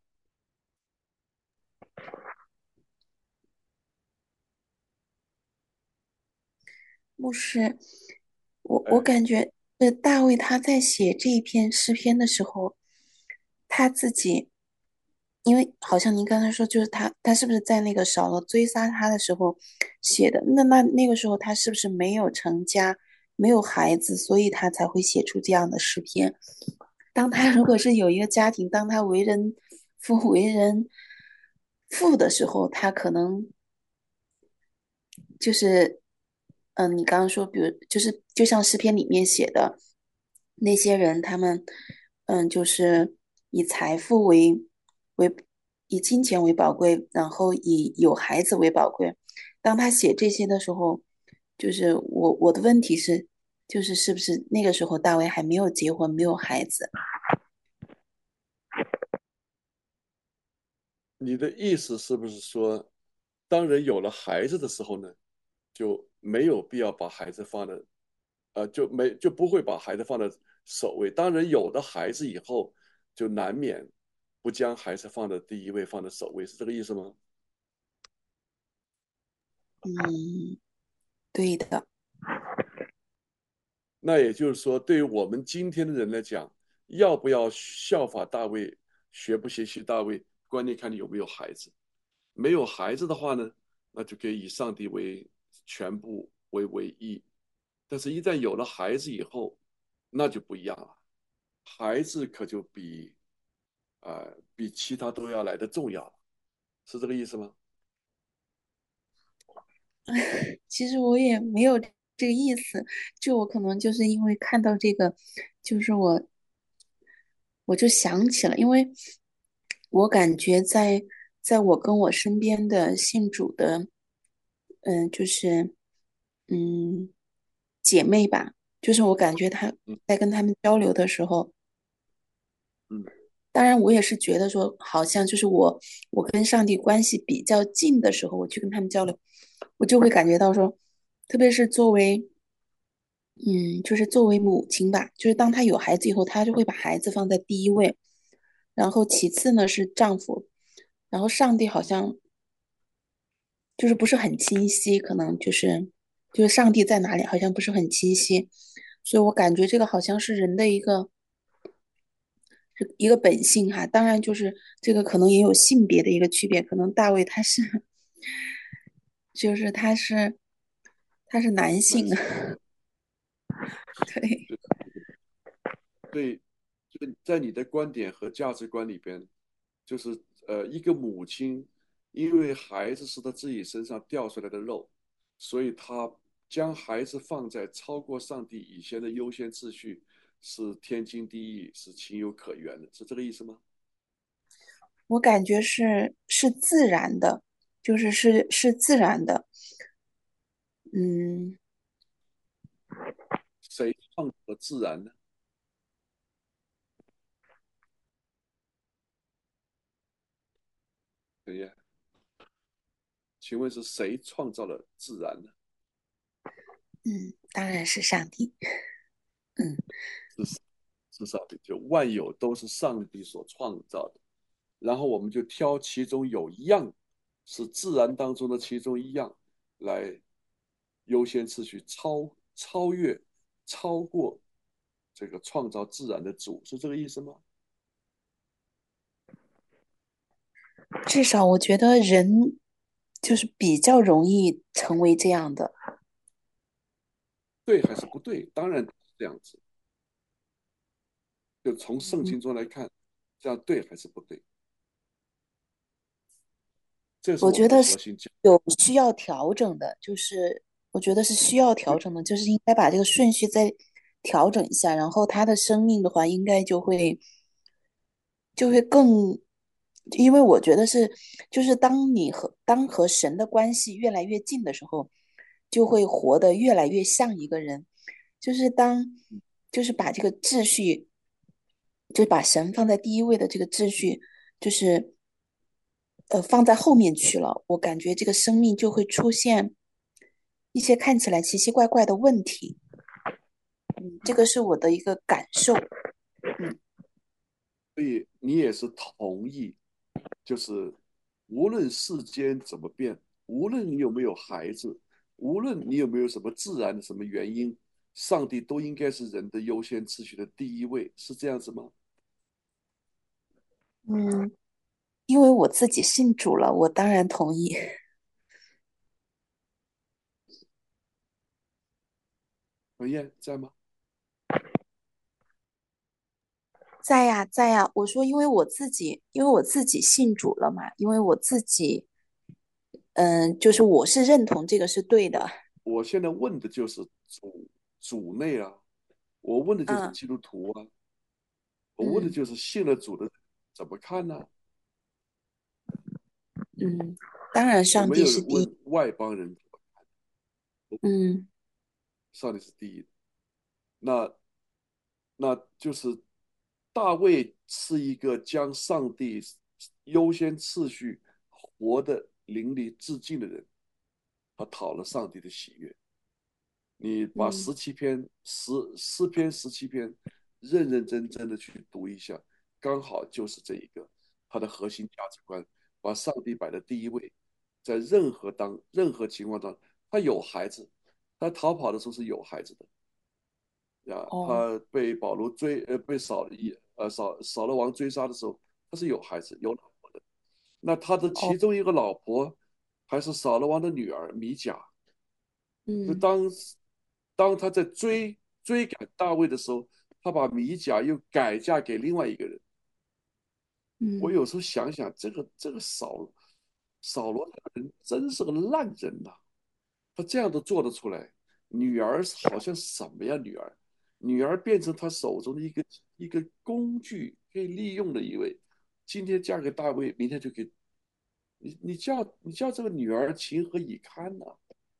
S2: 牧师，我
S1: 哎，
S2: 感觉，大卫他在写这一篇诗篇的时候，他自己，因为好像您刚才说，就是他是不是在那个扫罗追杀他的时候写的？那个时候他是不是没有成家，没有孩子，所以他才会写出这样的诗篇？当他如果是有一个家庭，当他为人父的时候，他可能就是，你刚刚说，比如就是就像诗篇里面写的那些人，他们，就是以财富为以金钱为宝贵，然后以有孩子为宝贵。当他写这些的时候，就是我的问题是，就是是不是那个时候大卫还没有结婚，没有孩子？
S1: 你的意思是不是说，当人有了孩子的时候呢，就没有必要把孩子放的，就不会把孩子放在首位。当人有了孩子以后，就难免不将孩子放在第一位，放在首位，是这个意思吗？
S2: 嗯，对的。
S1: 那也就是说，对于我们今天的人来讲，要不要效法大卫，学不学习大卫，关键看你有没有孩子。没有孩子的话呢，那就可以以上帝为全部为唯一。但是，一旦有了孩子以后，那就不一样了。孩子可就比其他都要来的重要了，是这个意思吗？
S2: 其实我也没有这个意思，就我可能就是因为看到这个，就是我就想起了，因为我感觉在我跟我身边的信主的，就是嗯姐妹吧，就是我感觉她
S1: 嗯
S2: 在跟他们交流的时候。
S1: 嗯
S2: 当然，我也是觉得说，好像就是我跟上帝关系比较近的时候，我去跟他们交流，我就会感觉到说，特别是作为就是作为母亲吧，就是当她有孩子以后，她就会把孩子放在第一位，然后其次呢是丈夫，然后上帝好像就是不是很清晰，可能就是上帝在哪里好像不是很清晰，所以我感觉这个好像是人的一个本性哈。当然就是这个可能也有性别的一个区别，可能大卫他是就是他是男性，
S1: 男生。
S2: 对。
S1: 对，就在你的观点和价值观里边，就是一个母亲因为孩子是她自己身上掉出来的肉，所以她将孩子放在超过上帝以前的优先次序，是天经地义，是情有可原的，是这个意思吗？
S2: 我感觉是自然的，就是自然的。嗯，
S1: 谁创造了自然呢？对呀，请问是谁创造了自然呢？
S2: 当然是上帝。嗯，
S1: 是上帝，就万有都是上帝所创造的。然后我们就挑其中有一样是自然当中的其中一样来优先次序超越超过这个创造自然的主，是这个意思吗？
S2: 至少我觉得人就是比较容易成为这样的。
S1: 对还是不对？当然是这样子，就从圣
S2: 嗯，
S1: 经中来看，这样对还是不对？这是我们的
S2: 我觉得是
S1: 核心价。
S2: 有需要调整的，就是我觉得是需要调
S1: 对，
S2: 整的，就是应该把这个顺序再调整一下，然后他的生命的话，应该就会更，因为我觉得是，就是当和神的关系越来越近的时候，就会活得越来越像一个人。就是就是把这个秩序，就是把神放在第一位的这个秩序，就是放在后面去了，我感觉这个生命就会出现一些看起来奇奇怪怪的问题。这个是我的一个感受。
S1: 所以你也是同意，就是无论世间怎么变，无论你有没有孩子，无论你有没有什么自然的什么原因，上帝都应该是人的优先次序的第一位，是这样子吗？
S2: 嗯，因为我自己信主了，我当然同意。
S1: 文燕在吗？
S2: 在呀，在呀。我说，因为我自己信主了嘛，因为我自己，就是我是认同这个是对的。
S1: 我现在问的就是主内啊，我问的就是
S2: 嗯
S1: 基督徒啊，我问的
S2: 嗯
S1: 就是信了主的人怎么看呢？
S2: 嗯，当然，上
S1: 我没
S2: 帝是第一。
S1: 有问外邦人，
S2: 嗯
S1: 上帝是第一的。那那就是大卫是一个将上帝优先次序活得淋漓尽致的人，他讨了上帝的喜悦。你把
S2: 嗯
S1: 诗篇17篇认认真真的去读一下，刚好就是这一个他的核心价值观，把上帝摆在第一位，在任何情况当中，他有孩子，他逃跑的时候是有孩子的。
S2: 哦
S1: 他被保罗被扫罗王追杀的时候，他是有孩子有老婆的。那他的
S2: 哦
S1: 其中一个老婆还是扫罗王的女儿米甲， 就
S2: 嗯
S1: 当他在追赶大卫的时候，他把米甲又改嫁给另外一个人。我
S2: 嗯
S1: 有时候想想，这个扫罗这个人真是个烂人呐、他这样都做得出来。女儿好像什么呀？女儿变成他手中的一个工具，可以利用的一位。今天嫁给大卫，明天就给你叫这个女儿情何以堪呢、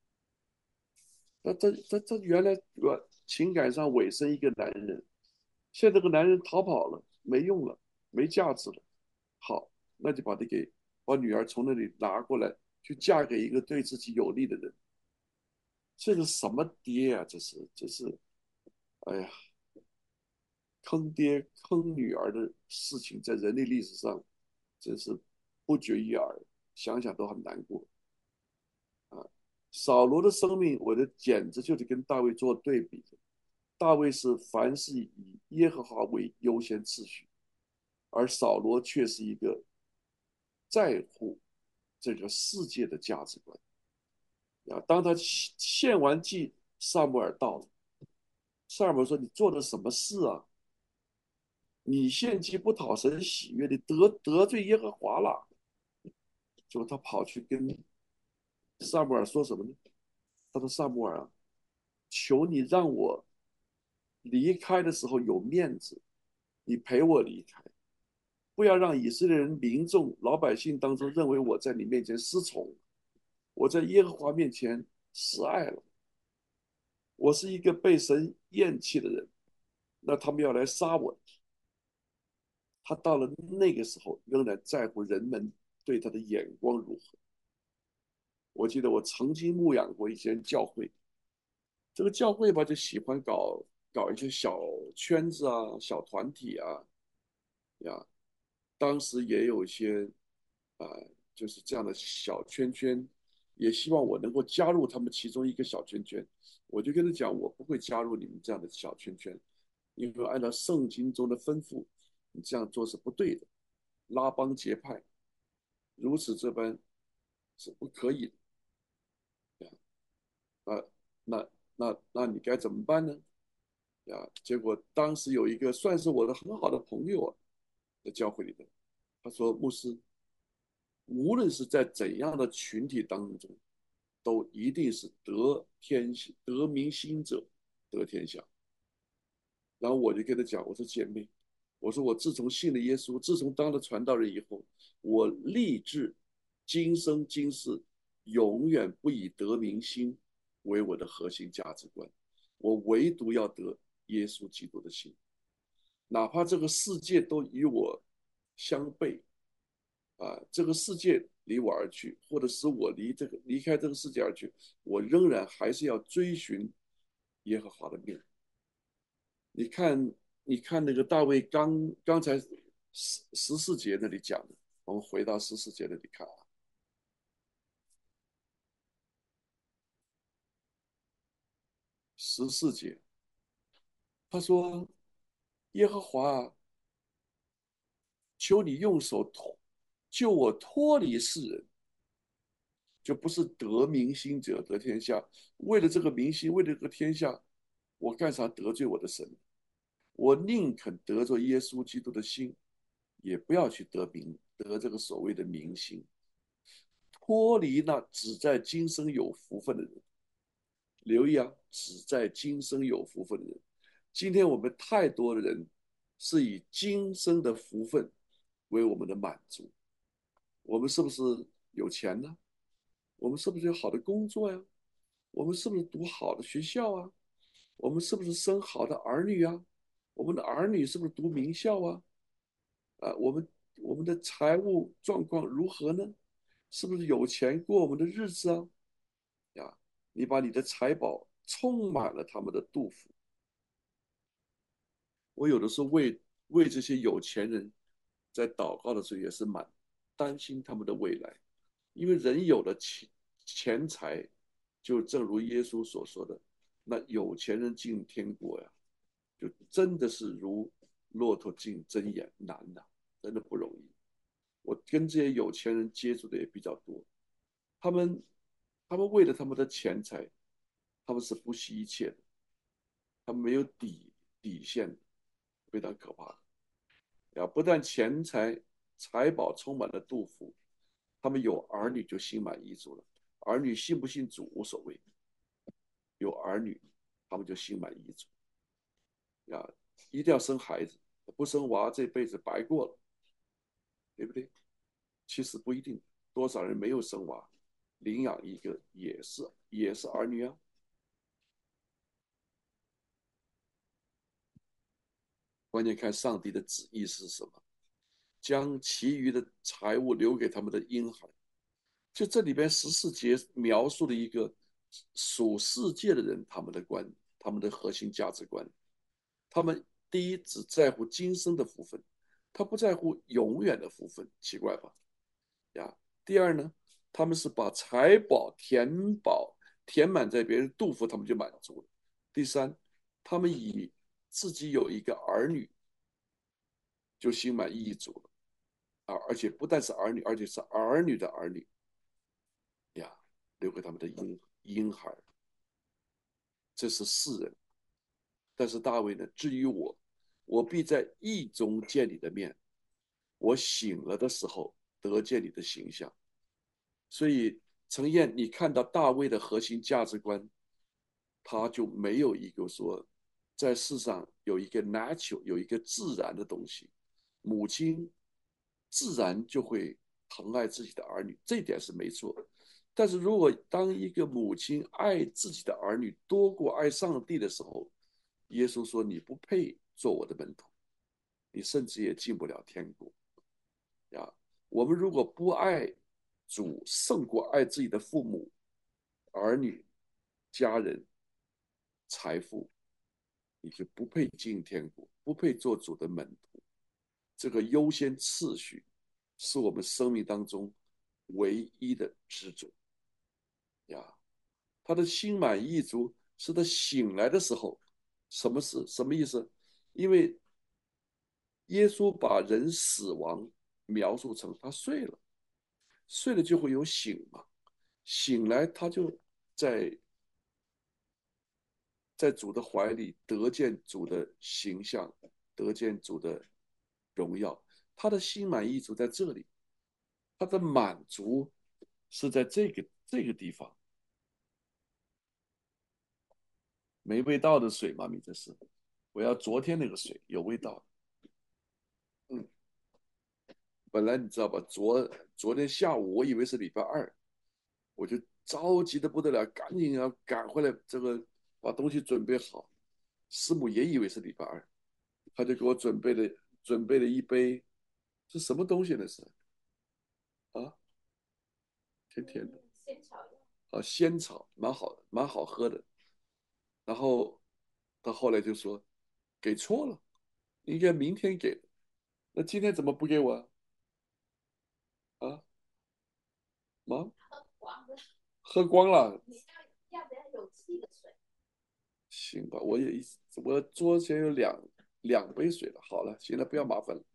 S1: 他原来情感上委身一个男人，现在这个男人逃跑了，没用了，没价值了。好，那就把女儿从那里拿过来，去嫁给一个对自己有利的人。这是什么爹啊？这是，哎呀，坑爹坑女儿的事情，在人类历史上真是不绝于耳，想想都很难过啊。扫罗的生命，我的简直就是跟大卫做对比的。大卫是凡事以耶和华为优先次序，而扫罗却是一个在乎这个世界的价值观啊。当他献完祭，撒母耳到了，撒母耳说：“你做的什么事啊？你献祭不讨神喜悦，你得罪耶和华了。”结果他跑去跟撒母耳说什么呢？他说：“撒母耳啊，求你让我离开的时候有面子，你陪我离开，不要让以色列人、民众、老百姓当中认为我在你面前失宠，我在耶和华面前失爱了，我是一个被神厌弃的人，那他们要来杀我。”他到了那个时候，仍然在乎人们对他的眼光如何。我记得我曾经牧养过一间教会，这个教会吧，就喜欢搞一些小圈子啊、小团体啊，呀，当时也有一些就是这样的小圈圈，也希望我能够加入他们其中一个小圈圈。我就跟他讲，我不会加入你们这样的小圈圈，因为按照圣经中的吩咐，你这样做是不对的，拉帮结派，如此这般是不可以的。啊，那那你该怎么办呢？结果当时有一个算是我的很好的朋友啊，在教会里的，他说：“牧师，无论是在怎样的群体当中，都一定是得民心者得天下。”然后我就跟他讲，我说姐妹，我说我自从信了耶稣，自从当了传道人以后，我立志今生今世永远不以得民心为我的核心价值观，我唯独要得耶稣基督的心，哪怕这个世界都与我相悖这个世界离我而去，或者使我离开这个世界而去，我仍然还是要追寻耶和华的面。你看，你看那个大卫刚才十四节那里讲的，我们回到十四节那里看啊，十四节他说：“耶和华，求你用手救我脱离世人，就不是得民心者得天下。为了这个民心，为了这个天下，我干啥得罪我的神？我宁肯得罪耶稣基督的心，也不要去得这个所谓的民心。脱离那只在今生有福分的人。留意啊，只在今生有福分的人。今天我们太多的人是以今生的福分为我们的满足。我们是不是有钱呢？我们是不是有好的工作呀？我们是不是读好的学校啊？我们是不是生好的儿女啊？我们的儿女是不是读名校啊？我们的财务状况如何呢？是不是有钱过我们的日子啊？你把你的财宝充满了他们的肚腹。我有的时候为这些有钱人在祷告的时候，也是蛮担心他们的未来，因为人有了钱财，就正如耶稣所说的，那有钱人进天国呀，就真的是如骆驼进针眼，难呐、真的不容易。我跟这些有钱人接触的也比较多，他们他们为了他们的钱财， 他们是不惜一切的，他们没有底线，非常可怕呀！不但钱财财宝充满了杜甫，他们有儿女就心满意足了。儿女信不信主无所谓，有儿女他们就心满意足呀！一定要生孩子，不生娃这辈子白过了，对不对？其实不一定，多少人没有生娃，领养一个也是儿女啊。关键看上帝的旨意是什么，将其余的财物留给他们的婴孩。就这里边14节描述了一个属世界的人，他们的核心价值观。他们第一只在乎今生的福分，他不在乎永远的福分，奇怪吧？呀，第二呢，他们是把财宝填满在别人肚腹，他们就满足了。第三，他们以自己有一个儿女就心满意足了啊，而且不但是儿女，而且是儿女的儿女呀，留给他们的婴孩，这是世人。但是大卫呢，至于我，我必在意中见你的面，我醒了的时候得见你的形象。所以陈燕，你看到大卫的核心价值观，他就没有一个说，在世上有一个 natural 有一个自然的东西，母亲自然就会疼爱自己的儿女，这一点是没错。但是如果当一个母亲爱自己的儿女多过爱上帝的时候，耶稣说你不配做我的门徒，你甚至也进不了天国呀。我们如果不爱主胜过爱自己的父母、儿女、家人、财富，你就不配进天国，不配做主的门徒。这个优先次序是我们生命当中唯一的执着呀。他的心满意足是他醒来的时候，什么意思？因为耶稣把人死亡描述成他睡了，睡了就会有醒嘛，醒来他就在在主的怀里得见主的形象，得见主的荣耀，他的心满意足在这里，他的满足是在这个地方。没味道的水嘛，你这是，我要昨天那个水有味道。嗯，本来你知道吧，昨天下午我以为是礼拜二，我就着急的不得了，赶紧要赶回来，这个把东西准备好。师母也以为是礼拜二，他就给我准备了一杯，是什么东西呢？是啊，甜甜的，啊，仙草，蛮好的，蛮好喝的。然后他后来就说给错了，应该明天给的，那今天怎么不给我啊？忙喝光了，行吧，我桌前有两杯水了，好了，行了，不要麻烦了。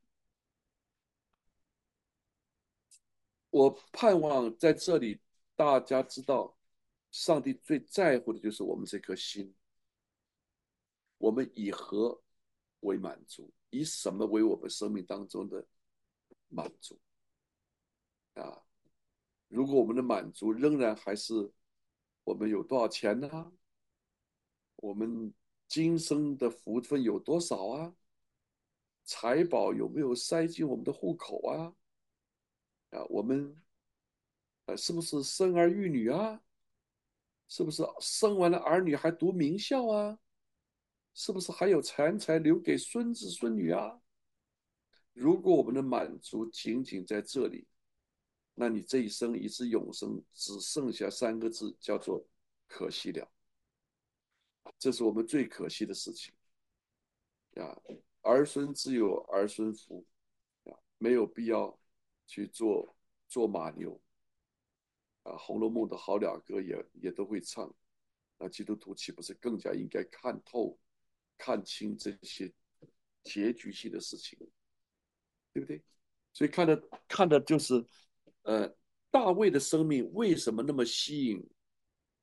S1: 我盼望在这里大家知道，上帝最在乎的就是我们这颗心，我们以何为满足？以什么为我们生命当中的满足啊？如果我们的满足仍然还是我们有多少钱呢？我们今生的福分有多少啊？财宝有没有塞进我们的户口啊？啊，我们是不是生儿育女啊？是不是生完了儿女还读名校啊？是不是还有钱财留给孙子孙女啊？如果我们的满足仅仅在这里，那你这一生一直永生，只剩下3个字，叫做可惜了。这是我们最可惜的事情呀！儿孙自有儿孙福呀，没有必要去做马牛啊。《红楼梦》的好两个也都会唱，那基督徒岂不是更加应该看透、看清这些结局性的事情，对不对？所以看的就是，大卫的生命为什么那么吸引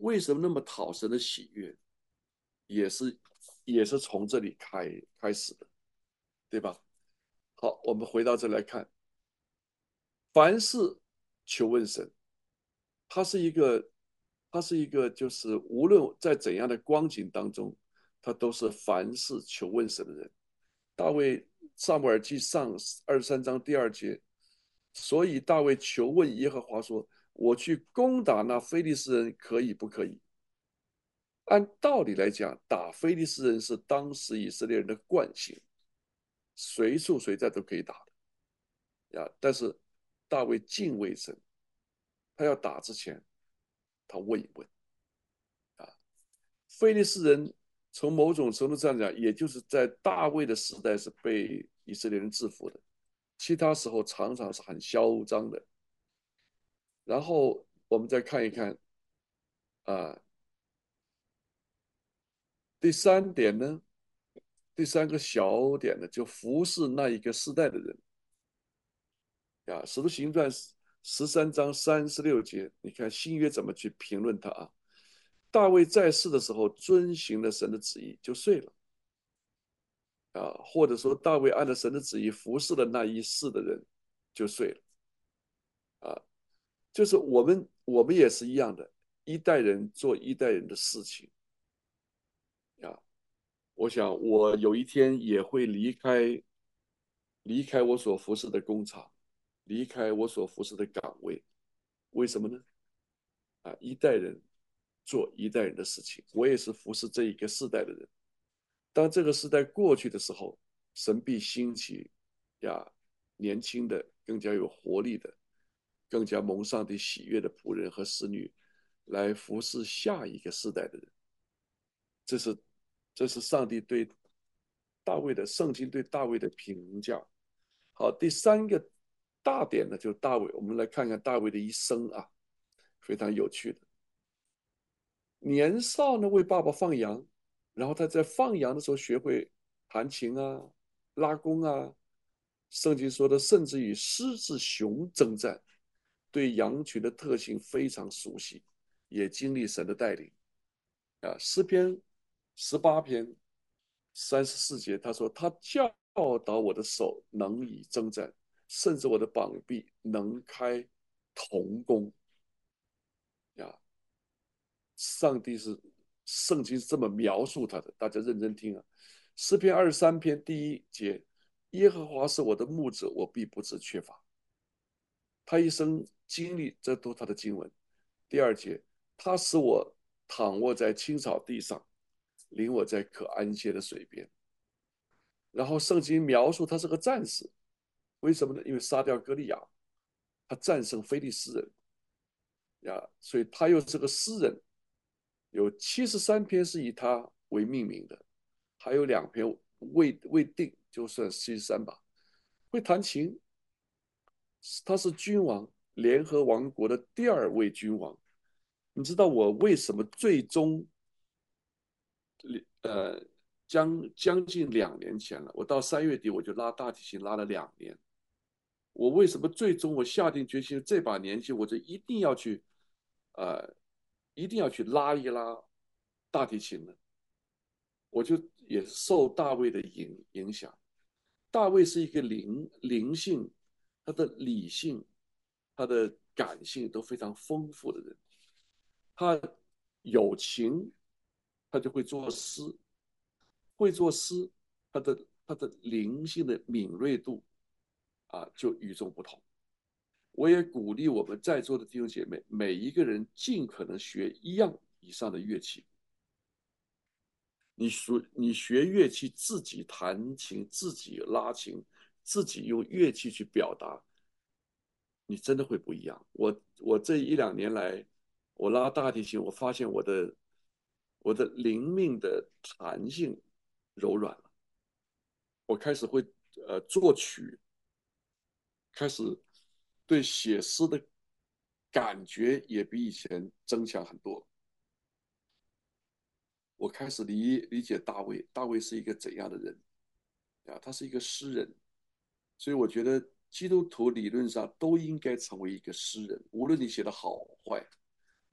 S1: 为什么那么讨神的喜悦，也是也是从这里开始的，对吧？好，我们回到这来看，凡事求问神，他是一个，他是一个，就是无论在怎样的光景当中，他都是凡事求问神的人。大卫撒母耳记上23章第2节，所以大卫求问耶和华说：“我去攻打那非利士人，可以不可以？”按道理来讲，打非利士人是当时以色列人的惯性，随处随在都可以打的呀。但是大卫敬畏神，他要打之前，他问一问啊。非利士人从某种程度上讲，也就是在大卫的时代是被以色列人制服的，其他时候常常是很嚣张的。然后我们再看一看啊，第三点呢，第三个小点呢，就服侍那一个世代的人啊，《使徒行传》13章36节，你看新约怎么去评论他啊？大卫在世的时候遵行了神的旨意，就睡了啊，或者说大卫按照神的旨意服侍了那一世的人，就睡了啊。就是我们也是一样的，一代人做一代人的事情啊。我想我有一天也会离开我所服侍的工厂，离开我所服侍的岗位，为什么呢？啊，一代人做一代人的事情，我也是服侍这一个世代的人。当这个时代过去的时候，神必兴起呀年轻的、更加有活力的、更加蒙上帝喜悦的仆人和使女，来服侍下一个世代的人。这是这是上帝对大卫的圣经对大卫的评价。好，第三个大点呢，就是大卫。我们来看看大卫的一生啊，非常有趣的。年少呢为爸爸放羊，然后他在放羊的时候学会弹琴啊、拉弓啊。圣经说的，甚至与狮子、熊征战，对羊群的特性非常熟悉，也经历神的带领啊。诗篇18篇34节，他说：“他教导我的手能以征战，甚至我的膀臂能开铜弓。”呀，上帝是圣经是这么描述他的，大家认真听啊。诗篇23篇第1节，耶和华是我的牧者，我必不致缺乏。他一生经历，这都他的经文。第2节，他使我躺卧在青草地上，领我在可安歇的水边。然后圣经描述他是个战士，为什么呢？因为杀掉歌利亚，他战胜非利士人呀，所以他又是个诗人。有73篇是以他为命名的，还有2篇未定，就算73吧。会弹琴，他是君王，联合王国的第2位君王。你知道我为什么最终呃将近2年前了，我到3月底我就拉大提琴拉了2年。我为什么最终我下定决心这把年纪我就呃一定要去拉一拉大提琴呢？我就也是受大卫的影响。大卫是一个灵性，他的理性、他的感性都非常丰富的人。他有情，他就会作诗，会作诗，他的灵性的敏锐度啊就与众不同。我也鼓励我们在座的弟兄姐妹，每一个人尽可能学一样以上的乐器。你学乐器，自己弹琴，自己拉琴，自己用乐器去表达，你真的会不一样。我这1-2年来，我拉大提琴，我发现我的灵命的弹性柔软了。我开始会作曲，开始对写诗的感觉也比以前增强很多。我开始理解大卫，大卫是一个怎样的人啊？他是一个诗人，所以我觉得基督徒理论上都应该成为一个诗人，无论你写的好坏，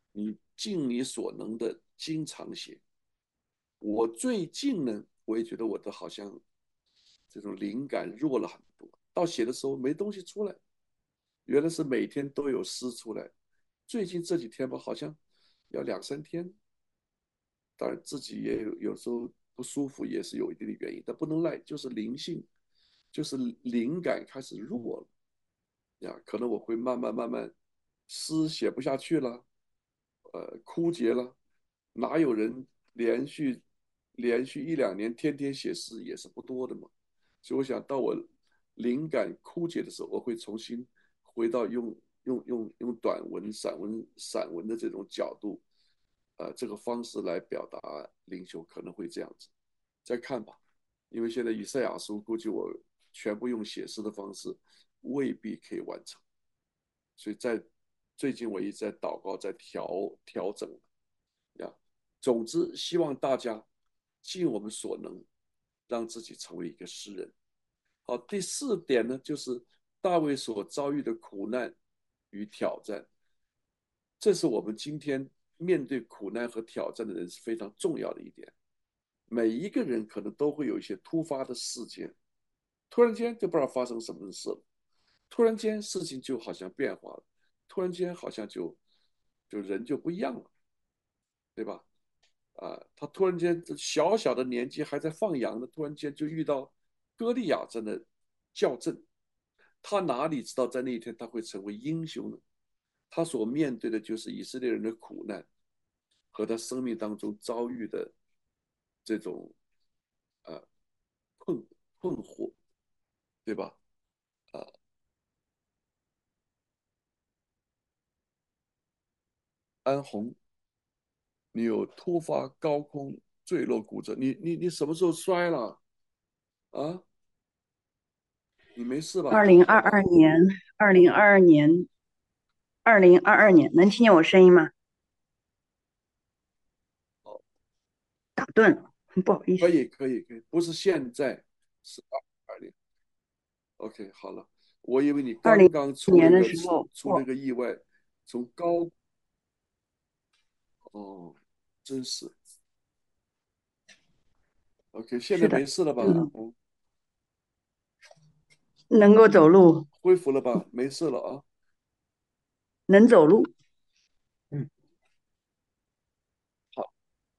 S1: 你尽你所能的经常写。我最近呢，我也觉得我的好像这种灵感弱了很多，到写的时候没东西出来，原来是每天都有诗出来，最近这几天吧，好像要2、3天。当然自己也有时候不舒服，也是有一定的原因，但不能赖，就是灵性，就是灵感开始弱了呀。可能我会慢慢诗写不下去了，枯竭了。哪有人连续1、2年天天写诗也是不多的嘛。所以我想到我灵感枯竭的时候，我会重新回到用短文、散文的这种角度，这个方式来表达灵修，可能会这样子。再看吧，因为现在以赛亚书估计我全部用写诗的方式未必可以完成，所以最近我一直在祷告，在调整呀。总之，希望大家尽我们所能，让自己成为一个诗人。好，第4点呢，就是大卫所遭遇的苦难与挑战，这是我们今天面对苦难和挑战的人是非常重要的一点。每一个人可能都会有一些突发的事件，突然间就不知道发生什么事了，突然间事情就好像变化了，突然间好像就人就不一样了，对吧？他突然间小小的年纪还在放羊呢，突然间就遇到歌利亚真的校正，他哪里知道在那一天他会成为英雄呢？他所面对的就是以色列人的苦难和他生命当中遭遇的这种呃困困惑，对吧？安红，你有突发高空坠落骨折，你什么时候摔了啊？你没事吧？
S4: 二零二
S1: 好吧，
S4: 二年，2022年，能听见我声音吗？
S1: 哦，
S4: 打断了，不好意思。
S1: 可以，不是现在，是2020。OK，好了，我以为你
S4: 二零
S1: 刚刚
S4: 年的时候，
S1: 出了个意外，从高哦，真是 OK，现在
S4: 是的，
S1: 没事了吧？
S4: 嗯，
S1: 嗯，
S4: 能够走路，
S1: 恢复了吧？没事了啊。
S4: 能走路，嗯，
S1: 好，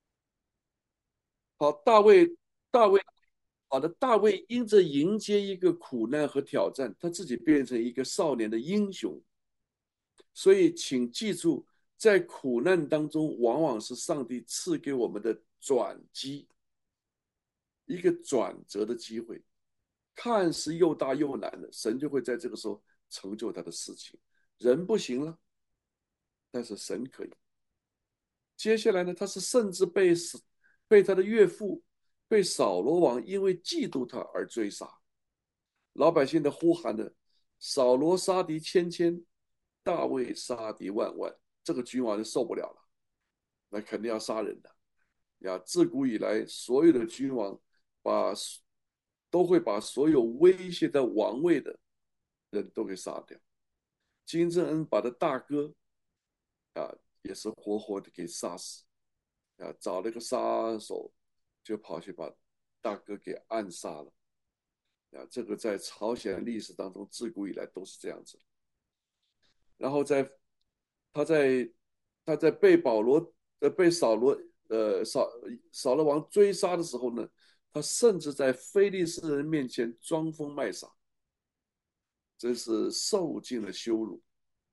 S1: 好，大卫，好的，大卫因着迎接一个苦难和挑战，他自己变成一个少年的英雄。所以，请记住，在苦难当中，往往是上帝赐给我们的转机，一个转折的机会。看似又大又难的，神就会在这个时候成就他的事情。人不行了，但是神可以。接下来呢，他是甚至被他的岳父，被扫罗王因为嫉妒他而追杀。老百姓的呼喊的，扫罗杀敌千千，大卫杀敌万万，这个君王就受不了了，那肯定要杀人的呀。自古以来，所有的君王把都会把所有威胁在王位的人都给杀掉。金正恩把他大哥也是活活的给杀死找了个杀手就跑去把大哥给暗杀了这个在朝鲜历史当中自古以来都是这样子。然后他在他在被保罗被扫罗扫罗王追杀的时候呢，他甚至在非利士人面前装疯卖傻，真是受尽了羞辱。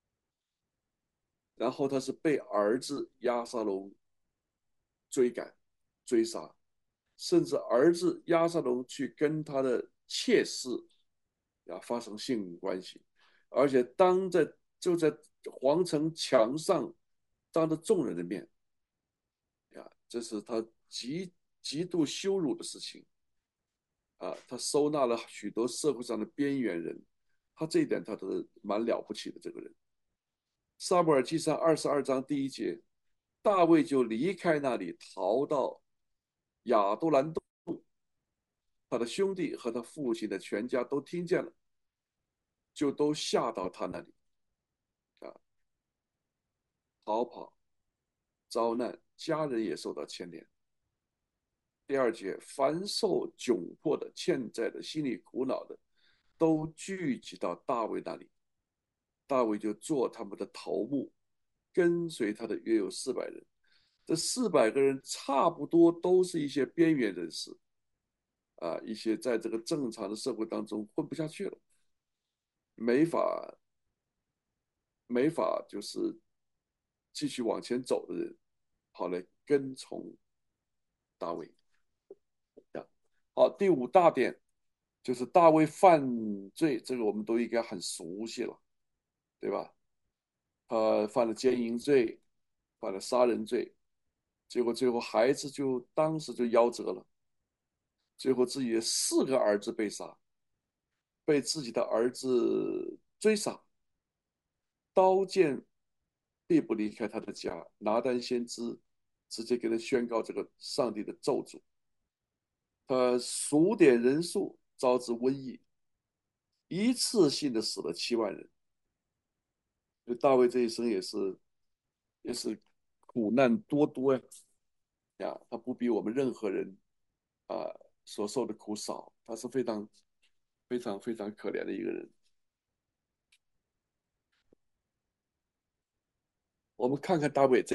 S1: 然后他是被儿子押沙龙追赶追杀，甚至儿子押沙龙去跟他的妾室发生性关系，而且就在皇城墙上当着众人的面这是他极度羞辱的事情他收纳了许多社会上的边缘人，他这一点他都是蛮了不起的这个人。撒母耳记上22章1节，大卫就离开那里，逃到亚杜兰洞，他的兄弟和他父亲的全家都听见了，就都下到他那里啊，逃跑。 遭难，家人也受到牵连。第二节，凡受窘迫的、欠债的、心里苦恼的，都聚集到大卫那里。大卫就做他们的头目，跟随他的约有400人。这400个人差不多都是一些边缘人士啊，一些在这个正常的社会当中混不下去了，没法就是继续往前走的人，好来跟从大卫。好，第5大点就是大卫犯罪，这个我们都应该很熟悉了，对吧？他犯了奸淫罪，犯了杀人罪，结果最后孩子就当时就夭折了，最后自己的4个儿子被杀，被自己的儿子追杀，刀剑必不离开他的家。拿单先知直接给他宣告这个上帝的咒诅。他数点人数，招致瘟疫，一次性的死了7万人。就大卫这一生也是苦难多多呀，他不比我们任何人啊所受的苦少，他是非常非常非常可怜的一个人。我们看看大卫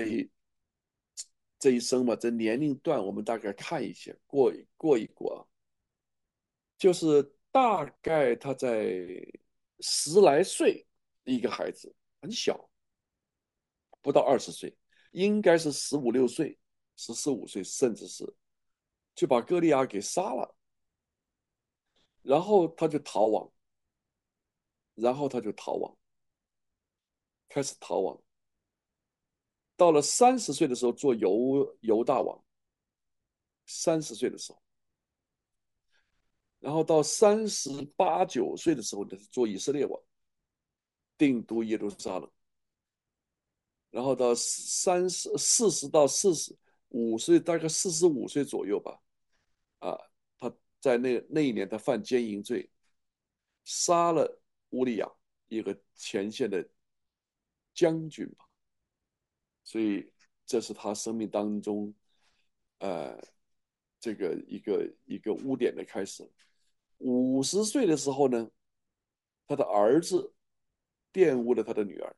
S1: 这一生嘛，这年龄段我们大概看一些，过一过，就是大概他在10来岁一个孩子，很小，不到20岁，应该是15、16岁、14、15岁，甚至是就把歌利亚给杀了，然后他就逃亡，然后他就逃亡，开始逃亡。到了30岁的时候做犹大王，30岁的时候，然后到38、39岁的时候呢做以色列王，定都耶路撒冷，然后到40到45岁，大概45岁左右吧，啊，他在那一年他犯奸淫罪，杀了乌利亚一个前线的将军吧，所以这是他生命当中呃这个一个污点的开始。50岁的时候呢，他的儿子玷污了他的女儿，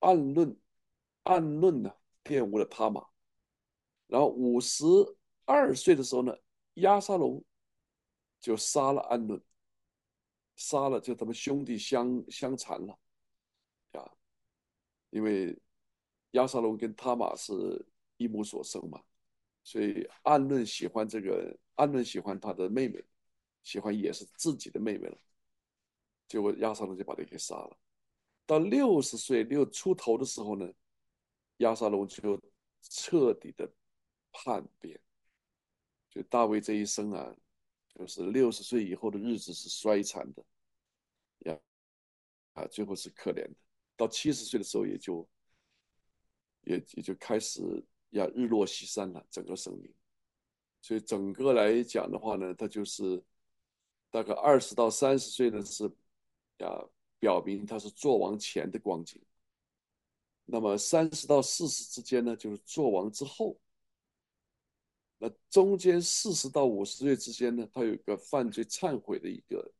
S1: 暗论呢玷污了他玛。然后52岁的时候呢，押沙龙就杀了暗论，杀了就他们兄弟相残了呀，因为押沙龙跟他玛是一母所生嘛，所以暗论喜欢他的妹妹，喜欢也是自己的妹妹了，结果押沙龙就把他给杀了。到60岁出头的时候呢，押沙龙就彻底的叛变。就大卫这一生啊，就是60岁以后的日子是衰残的呀，最后是可怜的。到70岁的时候也就开始日落西山了，整个生命。所以整个来讲的话呢，他就是大概20到30岁呢是呀，表明他是做王前的光景。那么30到40之间呢，就是做王之后。那中间40到50岁之间呢，他有一个犯罪忏悔的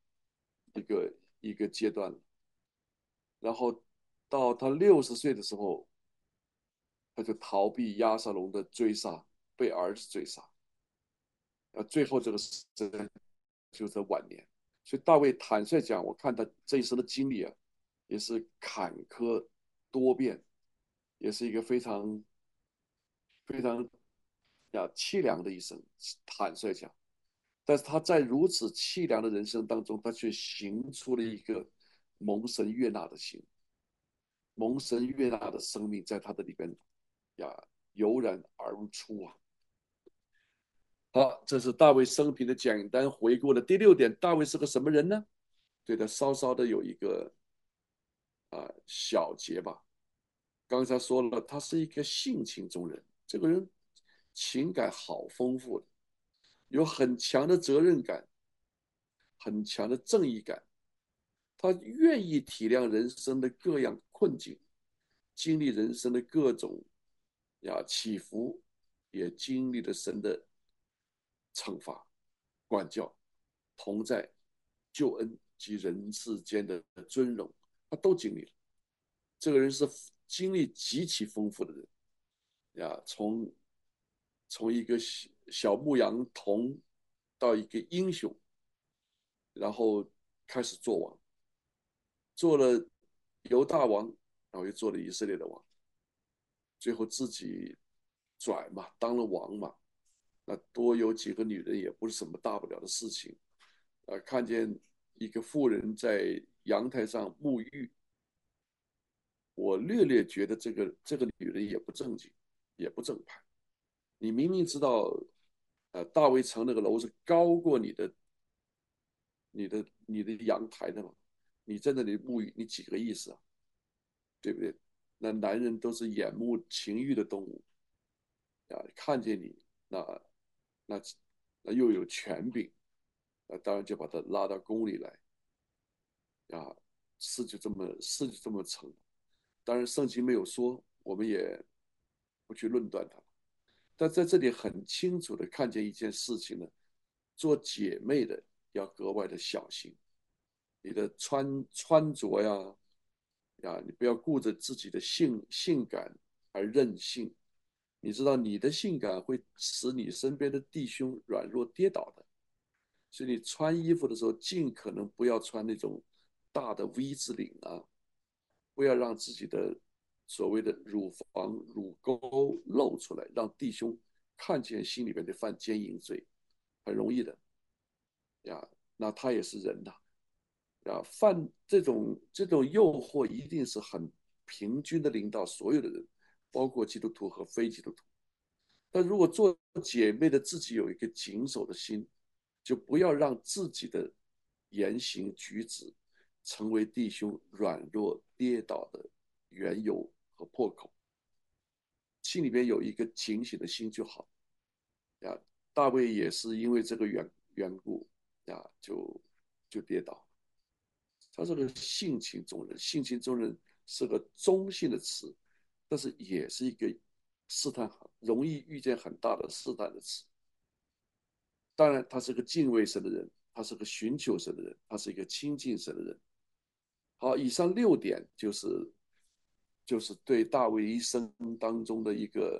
S1: 一个阶段，然后到他60岁的时候，他就逃避押沙龙的追杀，被儿子追杀，最后这个就是晚年。所以大卫坦率讲，我看他这一生的经历啊，也是坎坷多变，也是一个非常非常凄凉的一生。坦率讲，但是他在如此凄凉的人生当中，他却行出了一个蒙神悦纳的心，蒙神悦纳的生命在他的里边油然而出啊。好，这是大卫生平的简单回顾的第6点。大卫是个什么人呢？对他稍稍的有一个小结吧。刚才说了，他是一个性情中人，这个人情感好丰富的，有很强的责任感，很强的正义感，他愿意体谅人生的各样困境，经历人生的各种起伏，也经历了神的惩罚、管教、同在、救恩及人世间的尊荣，他都经历了。这个人是经历极其丰富的人从一个小牧羊童到一个英雄，然后开始做王，做了犹大王，然后又做了以色列的王，最后自己转嘛，当了王嘛。那多有几个女人也不是什么大不了的事情。看见一个妇人在阳台上沐浴，我略略觉得这个女人也不正经，也不正派。你明明知道，大卫城那个楼是高过你的阳台的嘛，你在那里沐浴，你几个意思啊？对不对？那男人都是眼目情欲的动物看见你，那那那又有权柄，当然就把他拉到宫里来啊，事就这么成。当然圣经没有说，我们也不去论断它。但在这里很清楚的看见一件事情呢，做姐妹的要格外的小心，你的穿着你不要顾着自己的性感而任性。你知道你的性感会使你身边的弟兄软弱跌倒的，所以你穿衣服的时候尽可能不要穿那种大的 V 字领不要让自己的所谓的乳房、乳沟露出来，让弟兄看见心里面的犯奸淫罪，很容易的那他也是人呐犯这种诱惑一定是很平均的临到所有的人，包括基督徒和非基督徒。但如果做姐妹的自己有一个谨守的心，就不要让自己的言行举止成为弟兄软弱跌倒的缘由和破口，心里边有一个警醒的心就好呀。大卫也是因为这个缘故就跌倒。他是个性情中人，性情中人是个中性的词，但是也是一个试探容易遇见很大的试探的词。当然，他是个敬畏神的人，他是个寻求神的人，他是一个亲近神的人。好，以上6点就是对大卫一生当中的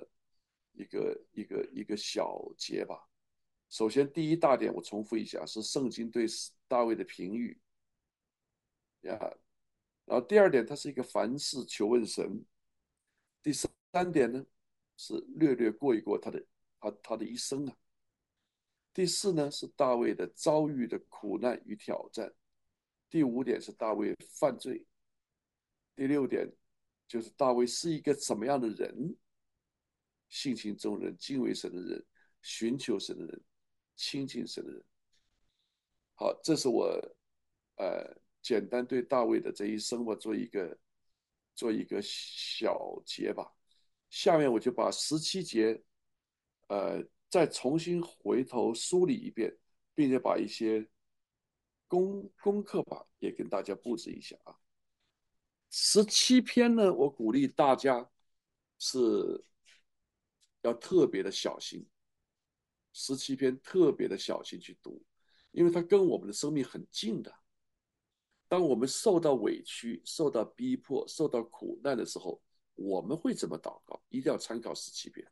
S1: 一个小节吧。首先，第一大点我重复一下，是圣经对大卫的评语呀。然后第二点，他是一个凡事求问神。第三点呢，是略略过一过他的一生啊。第四呢，是大卫的遭遇的苦难与挑战。第五点是大卫犯罪。第六点就是大卫是一个怎么样的人，性情中人，敬畏神的人，寻求神的人，亲近神的人。好，这是我简单对大卫的这一生我做一个小结吧。下面我就把17节再重新回头梳理一遍，并且把一些功课吧也跟大家布置一下啊。17篇呢，我鼓励大家是要特别的小心，17篇特别的小心去读，因为它跟我们的生命很近的。当我们受到委屈、受到逼迫、受到苦难的时候，我们会怎么祷告？一定要参考17篇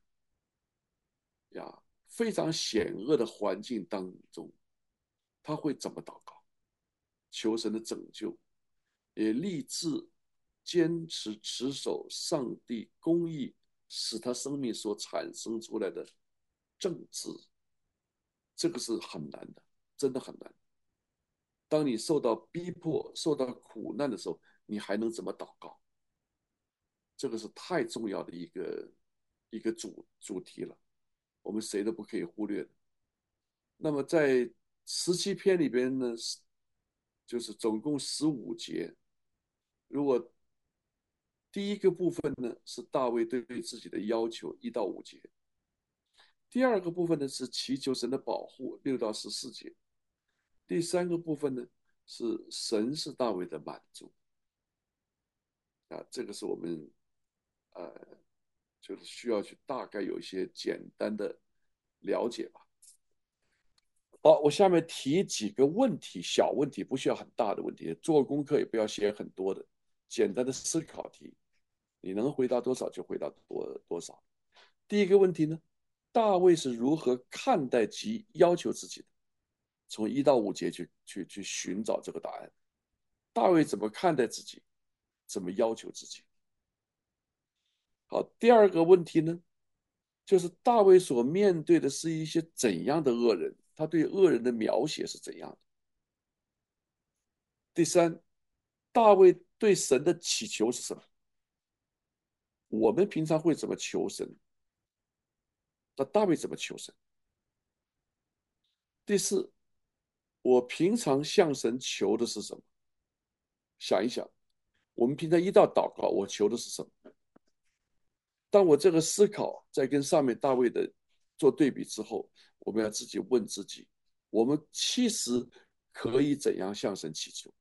S1: 非常险恶的环境当中，他会怎么祷告？求神的拯救，也立志坚持持守上帝公义，使他生命所产生出来的正直。这个是很难的，真的很难。当你受到逼迫、受到苦难的时候，你还能怎么祷告？这个是太重要的一个主题了，我们谁都不可以忽略的。那么在17篇里边呢，就是总共15节。如果第一个部分呢是大卫对自己的要求1到5节，第二个部分呢是祈求神的保护6到14节，第三个部分呢是神是大卫的满足这个是我们呃就是需要去大概有一些简单的了解吧。好，我下面提几个问题，小问题，不需要很大的问题，做功课也不要写很多的，简单的思考题，你能回答多少就回答多少。第一个问题呢，大卫是如何看待及要求自己的？从1到5节去寻找这个答案。大卫怎么看待自己？怎么要求自己？好，第二个问题呢，就是大卫所面对的是一些怎样的恶人？他对恶人的描写是怎样的？第三，大卫对神的祈求是什么？我们平常会怎么求神？那大卫怎么求神？第四，我平常向神求的是什么？想一想，我们平常一到祷告，我求的是什么？当我这个思考在跟上面大卫的做对比之后，我们要自己问自己：我们其实可以怎样向神祈求？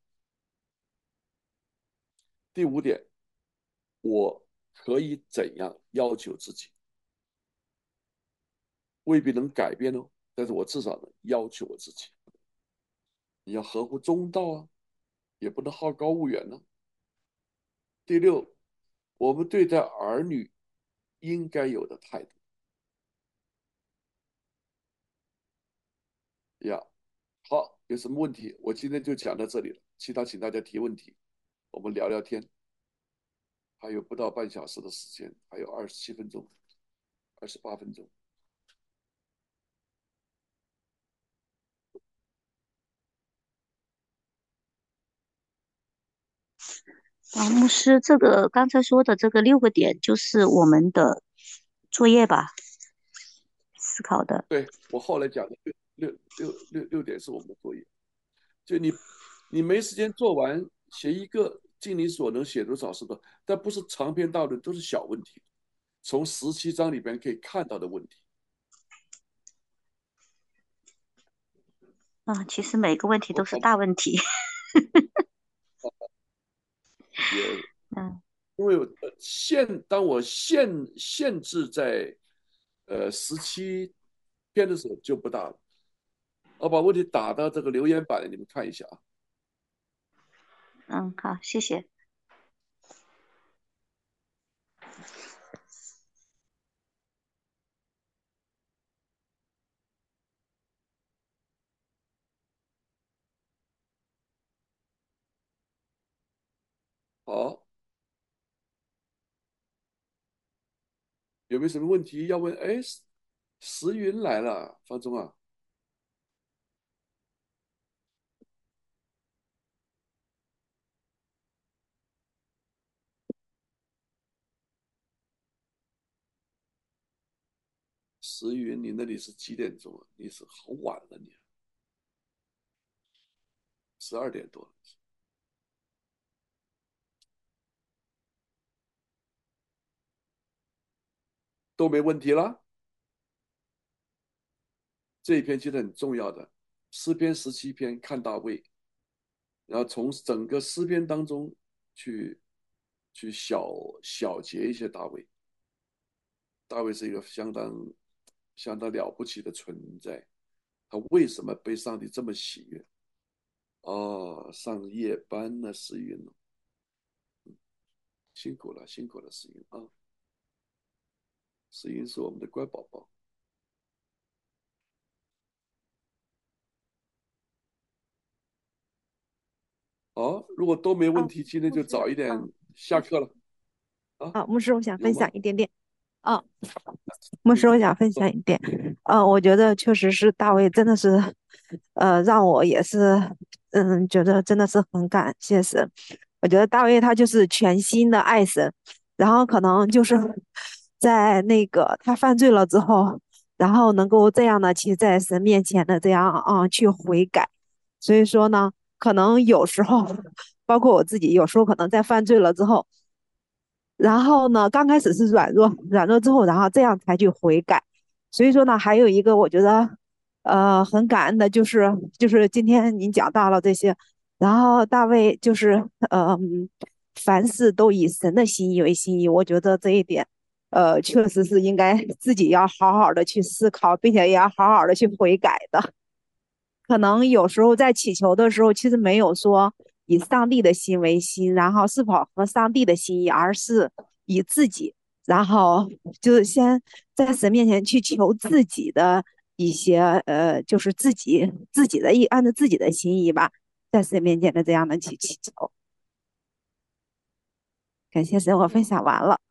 S1: 第五点，我可以怎样要求自己？未必能改变哦，但是我至少能要求我自己。你要合乎中道啊，也不能好高骛远呢、第六，我们对待儿女应该有的态度呀。好，有什么问题？我今天就讲到这里了，其他请大家提问题，我们聊聊天。还有不到半小时的时间，还有27分钟、28分钟。
S5: 牧师，这个刚才说的这个6个点就是我们的作业吧？思考的。
S1: 对，我后来讲的六点是我们的作业，就你没时间做完，写一个，尽你所能写多少是吧？但不是长篇大论，都是小问题，从17章里边可以看到的问题。
S5: 其实每个问题都是大问题。
S1: 也
S5: 嗯
S1: 因为当我限制在17篇的时候就不大了。我把问题打到这个留言板，你们看一下啊。
S5: 好，谢谢。
S1: 好，有没有什么问题要问？哎，石云来了，方中啊。石云，你那里是几点钟啊？你是好晚了你，12点多了。都没问题了。这一篇其实很重要的，诗篇17篇看大卫，然后从整个诗篇当中去小结一些大卫。大卫是一个相当了不起的存在，他为什么被上帝这么喜悦？哦，上夜班呢，石云了，辛苦了，辛苦了，石云啊，石云是我们的乖宝宝。好，如果都没问题，今天就
S3: 牧师，
S1: 早一点下课了啊。
S3: 牧师，我想分享
S1: 有吗？
S3: 一点点。啊，牧师，我想分享一点。我觉得确实是大卫真的是，让我也是，觉得真的是很感谢神。我觉得大卫他就是全心的爱神，然后可能就是在那个他犯罪了之后，然后能够这样的去在神面前的这样去悔改。所以说呢，可能有时候，包括我自己，有时候可能在犯罪了之后。然后呢，刚开始是软弱，软弱之后，然后这样才去悔改。所以说呢，还有一个我觉得，很感恩的就是今天您讲到了这些，然后大卫就是凡事都以神的心意为心意，我觉得这一点， 确实是应该自己要好好的去思考，并且也要好好的去悔改的。可能有时候在祈求的时候，其实没有说以上帝的心为心，然后是否合上帝的心意，而是以自己，然后就是先在神面前去求自己的一些就是自己的按照自己的心意吧，在神面前的这样的去祈求。感谢神，我分享完了。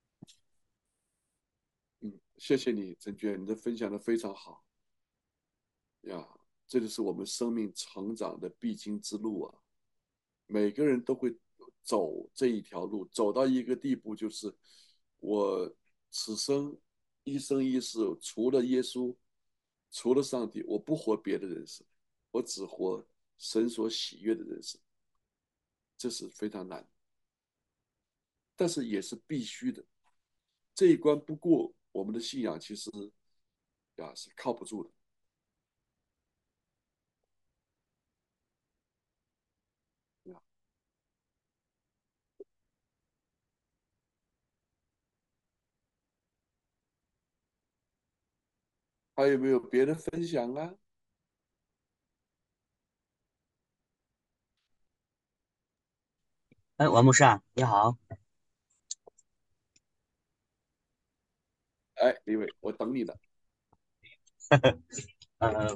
S1: 谢谢你，陈娟，你的分享的非常好呀。这就是我们生命成长的必经之路啊。每个人都会走这一条路，走到一个地步，就是我此生一生一世，除了耶稣，除了上帝，我不活别的人生，我只活神所喜悦的人生。这是非常难，但是也是必须的。这一关不过，我们的信仰其实是靠不住的。还有没有别的分享啊？
S6: 哎，王牧师啊，你好。
S1: 哎，李伟，我等你呢。
S6: 呃，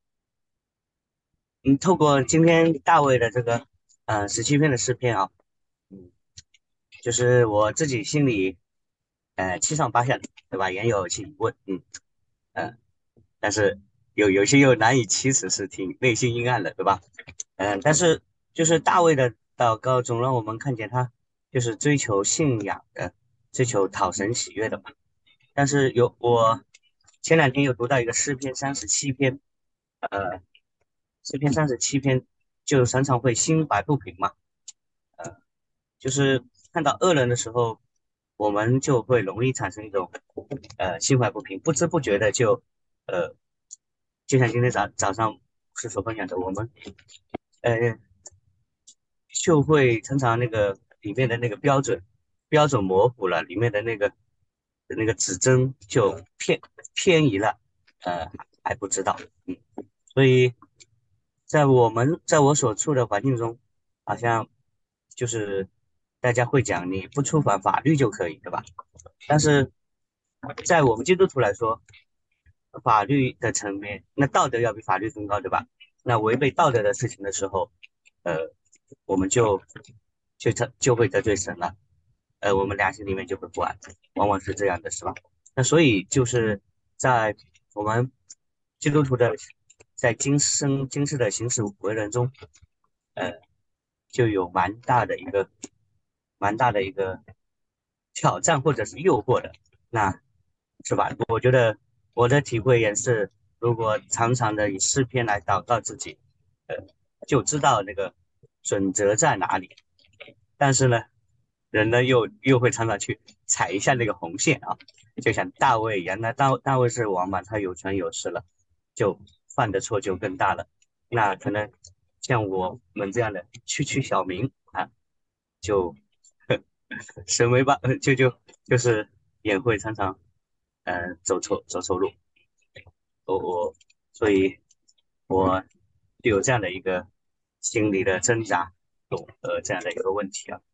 S6: 透过今天大卫的这个17篇的诗篇啊，嗯，就是我自己心里七上八下的，对吧？也有些疑问，呃，但是有些又难以启齿，是挺内心阴暗的，对吧？但是就是大卫的祷告总让我们看见他就是追求信仰的，追求讨神喜悦的嘛。但是我前两天又读到一个诗篇37篇，呃，诗篇三十七篇就常常会心怀不平嘛，就是看到恶人的时候，我们就会容易产生一种心怀不平，不知不觉的呃，就像今天早上是所分享的，我们呃就会常常那个里面的那个标准模糊了，里面的那个指针就偏移了，还不知道，所以在我所处的环境中，好像就是大家会讲你不触犯法律就可以，对吧？但是在我们基督徒来说，法律的层面，那道德要比法律更高，对吧？那违背道德的事情的时候，呃，我们就会得罪神了，我们良心里面就会不安，往往是这样的，是吧？那所以就是在我们基督徒的在今世的行事为人中，呃，就有蛮大的一个挑战或者是诱惑的，那是吧？我觉得我的体会也是，如果常常的以诗篇来祷告自己，呃，就知道那个准则在哪里。但是呢，人呢又会常常去踩一下那个红线啊，就像大卫一样。那大卫是王嘛，他有权有势了，就犯的错就更大了。那可能像我们这样的区小民啊，就神为吧，就是也会常常走错路。我所以我就有这样的一个心理的挣扎，这样的一个问题啊。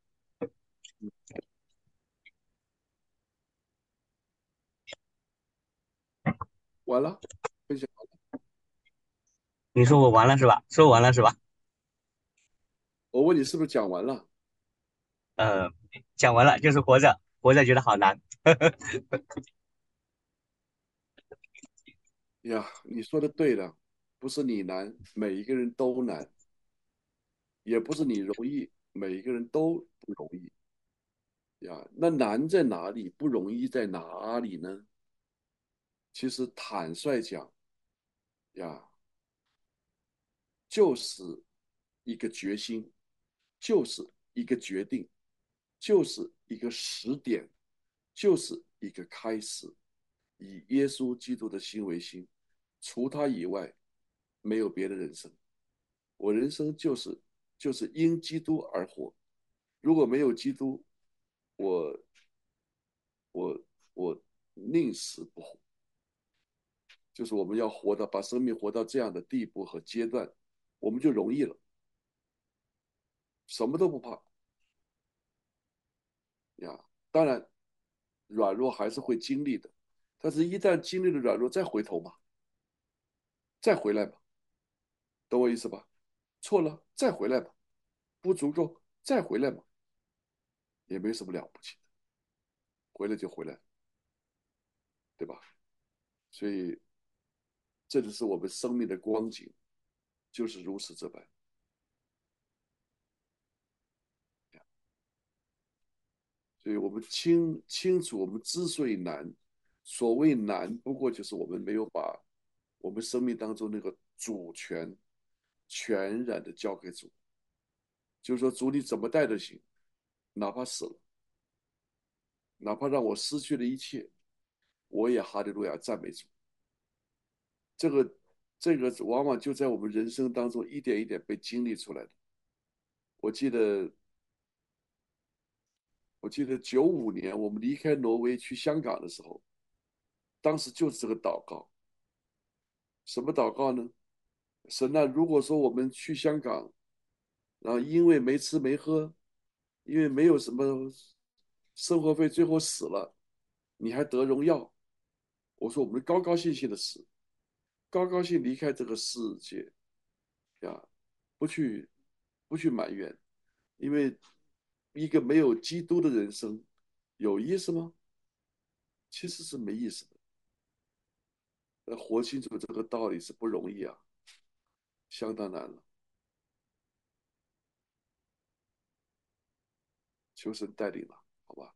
S1: 完了，分享。
S6: 你说我完了是吧？说完了是吧？
S1: 我问你是不是讲完了？
S6: 呃，讲完了，就是活着觉得好难。
S1: 呀，你说的对了，不是你难，每一个人都难；也不是你容易，每一个人都不容易。呀，那难在哪里？不容易在哪里呢？其实坦率讲，呀，就是一个决心，就是一个决定，就是一个时点，就是一个开始。以耶稣基督的心为心，除他以外，没有别的人生。我人生就是因基督而活。如果没有基督，我我宁死不活，就是我们要把生命活到这样的地步和阶段，我们就容易了，什么都不怕呀。当然，软弱还是会经历的，但是一旦经历了软弱，再回头嘛，再回来嘛，懂我意思吧？错了再回来嘛，不足够再回来嘛，也没什么了不起的，回来就回来，对吧？所以这就是我们生命的光景，就是如此这般。所以我们清楚，我们之所以难，所谓难，不过就是我们没有把我们生命当中那个主权全然的交给主。就是说，主你怎么带都行，哪怕死了，哪怕让我失去了一切，我也哈利路亚赞美主。这个往往就在我们人生当中一点一点被经历出来的。我记得95年我们离开挪威去香港的时候，当时就是这个祷告。什么祷告呢？神啊，如果说我们去香港，然后因为没吃没喝，因为没有什么生活费，最后死了，你还得荣耀，我说我们高高兴兴的死，高高兴离开这个世界呀，不去埋怨，因为一个没有基督的人生有意思吗？其实是没意思的。活清楚这个道理是不容易啊，相当难了。求神带领了，好吧？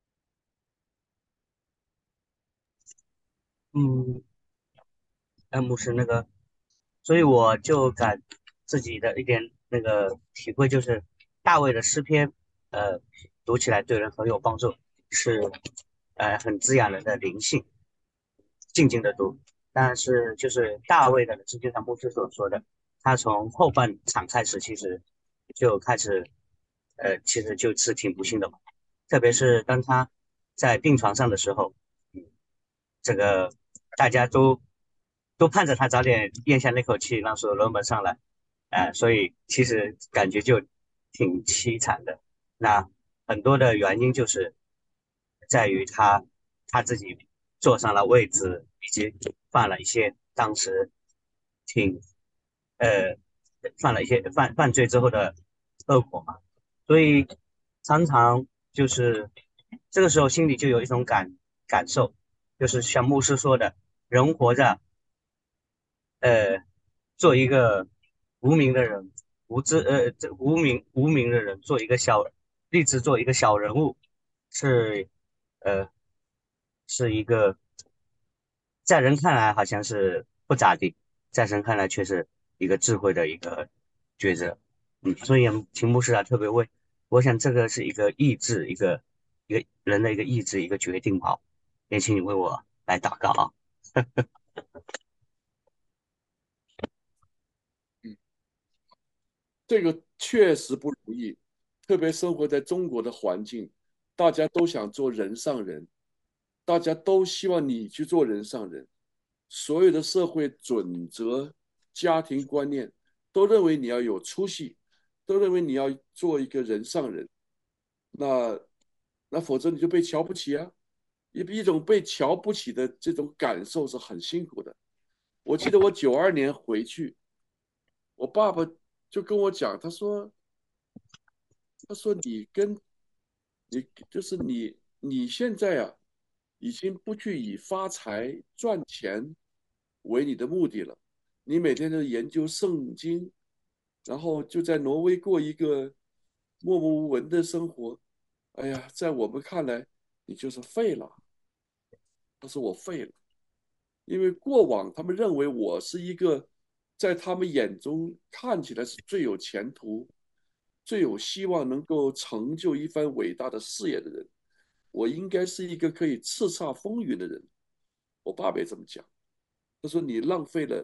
S6: 嗯，牧师那个，所以我就自己的一点那个体会就是，大卫的诗篇，呃，读起来对人很有帮助，是很滋养人的灵性，静静的读。但是就是大卫的，就像牧师所说的，他从后半场开始，其实就开始，其实就是挺不幸的嘛。特别是当他在病床上的时候，这个大家都盼着他早点咽下那口气，让所罗门上来，所以其实感觉就挺凄惨的。那很多的原因就是在于他自己坐上了位子，以及犯了一些当时挺呃犯了一些犯罪之后的恶果嘛，所以常常就是这个时候心里就有一种感受，就是像牧师说的，人活着，做一个无名的人，这无名的人，立志做一个小人物，是呃是一个在人看来好像是不咋地，在神看来却是一个智慧的一个抉择。所以秦牧师啊，特别为我想这个是一个意志，一个人的一个意志，一个决定吧。也请你为我来祷告啊。
S1: 这个确实不容易，特别生活在中国的环境，大家都想做人上人，大家都希望你去做人上人，所有的社会准则、家庭观念都认为你要有出息，都认为你要做一个人上人，那否则你就被瞧不起啊！一种被瞧不起的这种感受是很辛苦的。我记得我92年回去，我爸爸就跟我讲，他说你就是你现在啊，已经不去以发财赚钱为你的目的了，你每天都研究圣经，然后就在挪威过一个默默无闻的生活。哎呀，在我们看来，你就是废了。他说我废了。因为过往他们认为我是一个在他们眼中看起来是最有前途、最有希望能够成就一番伟大的事业的人，我应该是一个可以叱咤风云的人。我爸爸也这么讲，他说你浪费了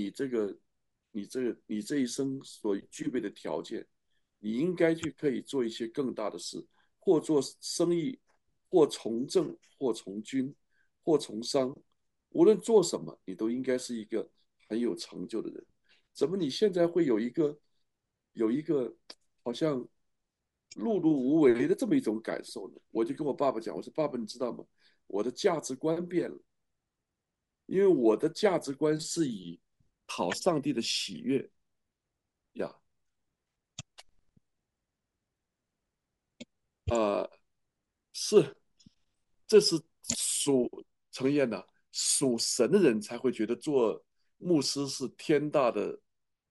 S1: 你这一生所具备的条件，你应该去可以做一些更大的事，或做生意， 或从政，或从军，或从商，无论做什么，你都应该是一个很有成就的人。怎么你现在会有一个好像碌碌无为的这么一种感受呢？我就跟我爸爸讲，我说爸爸，你知道吗？我的价值观变了，因为我的价值观是以讨上帝的喜悦呀，是，这是承彦的属神的人才会觉得做牧师是天大的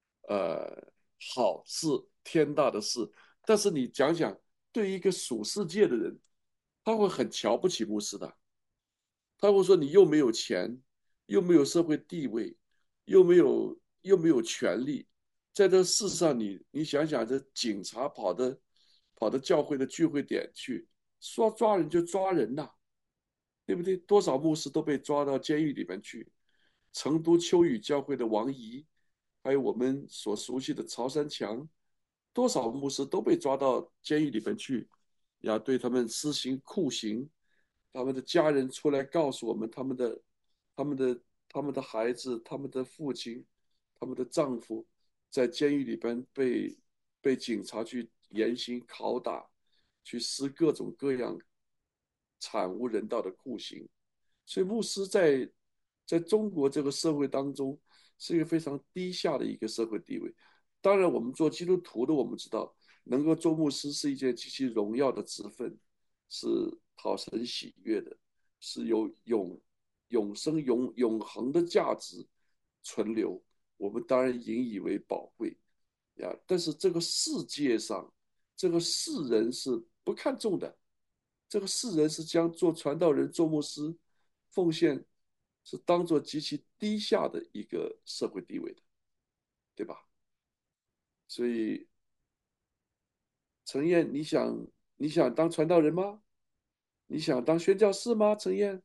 S1: 好事，天大的事。但是你讲讲，对于一个属世界的人，他会很瞧不起牧师的。他会说你又没有钱，又没有社会地位，又没有权利，在这世上你想想，这警察跑到教会的聚会点去，说抓人就抓人呐、对不对？多少牧师都被抓到监狱里面去。成都秋雨教会的王怡，还有我们所熟悉的曹三强，多少牧师都被抓到监狱里面去，要对他们施行酷刑。他们的家人出来告诉我们，他们的、他们的孩子、他们的父亲、他们的丈夫，在监狱里边被警察去严刑拷打，去施各种各样惨无人道的酷刑。所以牧师在中国这个社会当中是一个非常低下的一个社会地位。当然，我们做基督徒的，我们知道能够做牧师是一件极其荣耀的职分，是讨神喜悦的，是有永生永恒的价值存留。我们当然引以为宝贵呀。但是这个世界上，这个世人是不看重的。这个世人是将做传道人、做牧师、奉献，是当做极其低下的一个社会地位的，对吧？所以，陈燕，你想当传道人吗？你想当宣教士吗？陈燕，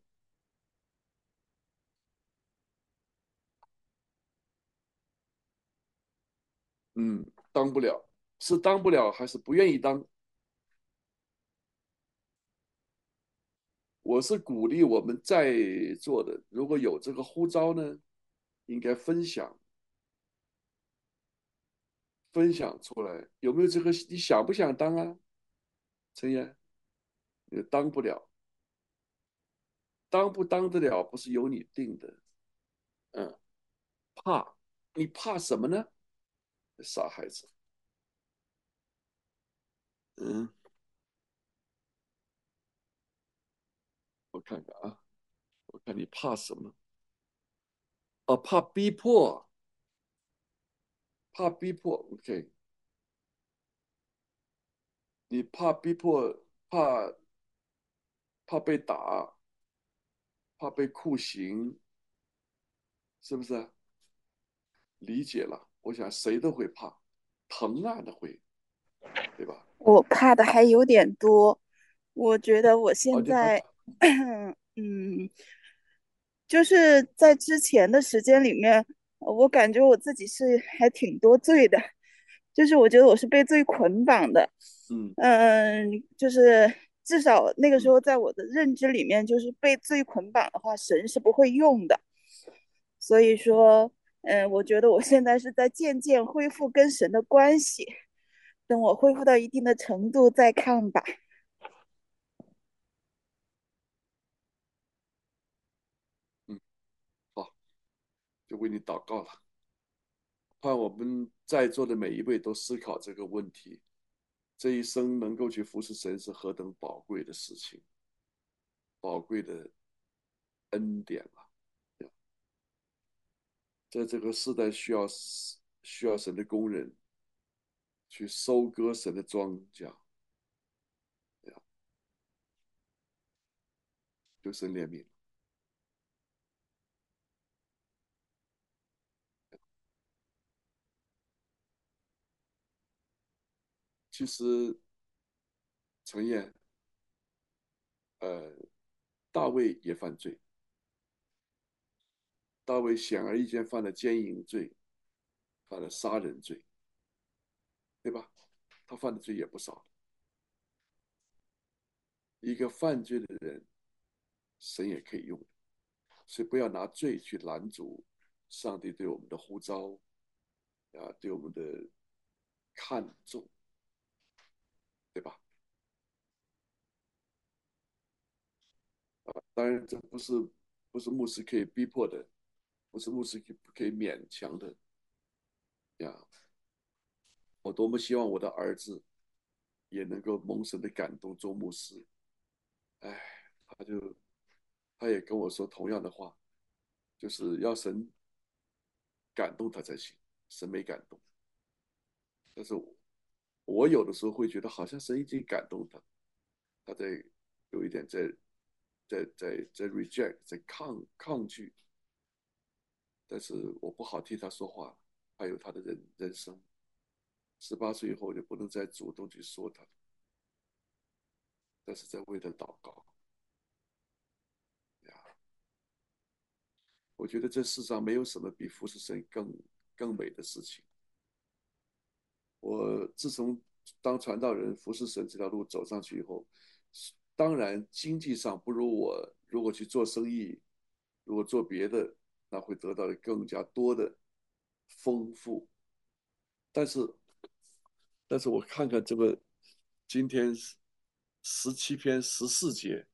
S1: 当不了，是当不了还是不愿意当？我是鼓励我们在座的，如果有这个呼召呢，应该分享出来。有没有这个？你想不想当啊？陈燕，你当不了，当不当得了不是由你定的。嗯，怕，你怕什么呢？傻孩子。嗯，我看看啊，我看你怕什么？哦，怕逼迫，怕逼迫。OK，你怕逼迫，怕被打，怕被酷刑，是不是？理解了。我想谁都会怕，疼啊的会，对吧？
S2: 我怕的还有点多，我觉得我
S1: 哦，
S2: 现在，
S1: 你害怕。
S2: 嗯，就是在之前的时间里面，我感觉我自己是还挺多罪的，就是我觉得我是被罪捆绑的，
S1: 嗯
S2: 就是至少那个时
S1: 嗯
S2: 候在我的认知里面，就是被罪捆绑的话，神是不会用的，所以说，我觉得我现在是在渐渐恢复跟神的关系，等我恢复到一定的程度再看吧。
S1: 嗯，好，就为你祷告了。盼我们在座的每一位都思考这个问题。这一生能够去服侍神是何等宝贵的事情，宝贵的恩典啊！在这个时代需要神的工人去收割神的庄稼，求神怜悯。其实陈燕，呃，大卫也犯罪，大卫显而易见犯了奸淫罪，犯了杀人罪，对吧？他犯的罪也不少。 一个犯罪的人，神也可以用，所以不要拿罪去拦阻上帝对我们的呼召啊，对我们的看重，对吧？当然，这不是牧师可以逼迫的，不是牧师可以勉强的呀。我多么希望我的儿子也能够蒙神的感动做牧师。哎，他就他也跟我说同样的话，就是要神感动他才行，神没感动。但是我有的时候会觉得好像神已经感动他，他在有一点在 reject，在抗拒，但是我不好替他说话，还有他的人生。18岁以后我就不能再主动去说他，但是在为他祷告呀。我觉得这世上没有什么比服侍神更美的事情。我自从当传道人服侍神这条路走上去以后，当然经济上不如我如果去做生意，如果做别的，那会得到更加多的丰富。但是，但是我看看这个今天17篇14节，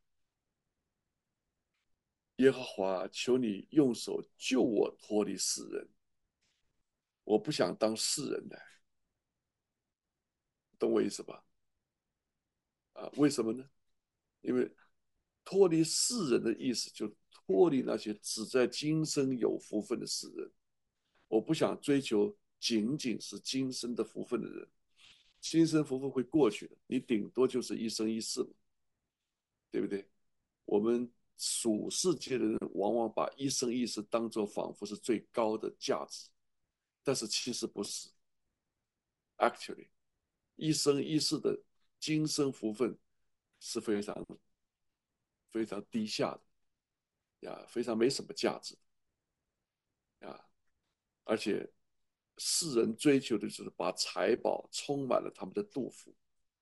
S1: 耶和华求你用手救我脱离世人，我不想当世人的，懂我意思吧？啊，为什么呢？因为脱离世人的意思，就脱离那些只在今生有福分的世人。我不想追求仅仅是今生的福分的人，今生福分会过去的，你顶多就是一生一世，对不对？我们属世界的人往往把一生一世当作仿佛是最高的价值，但是其实不是。Actually，一生一世的今生福分是非常低下的呀，非常没什么价值呀，而且世人追求的就是把财宝充满了他们的肚腹。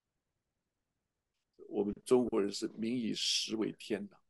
S1: 我们中国人是民以食为天的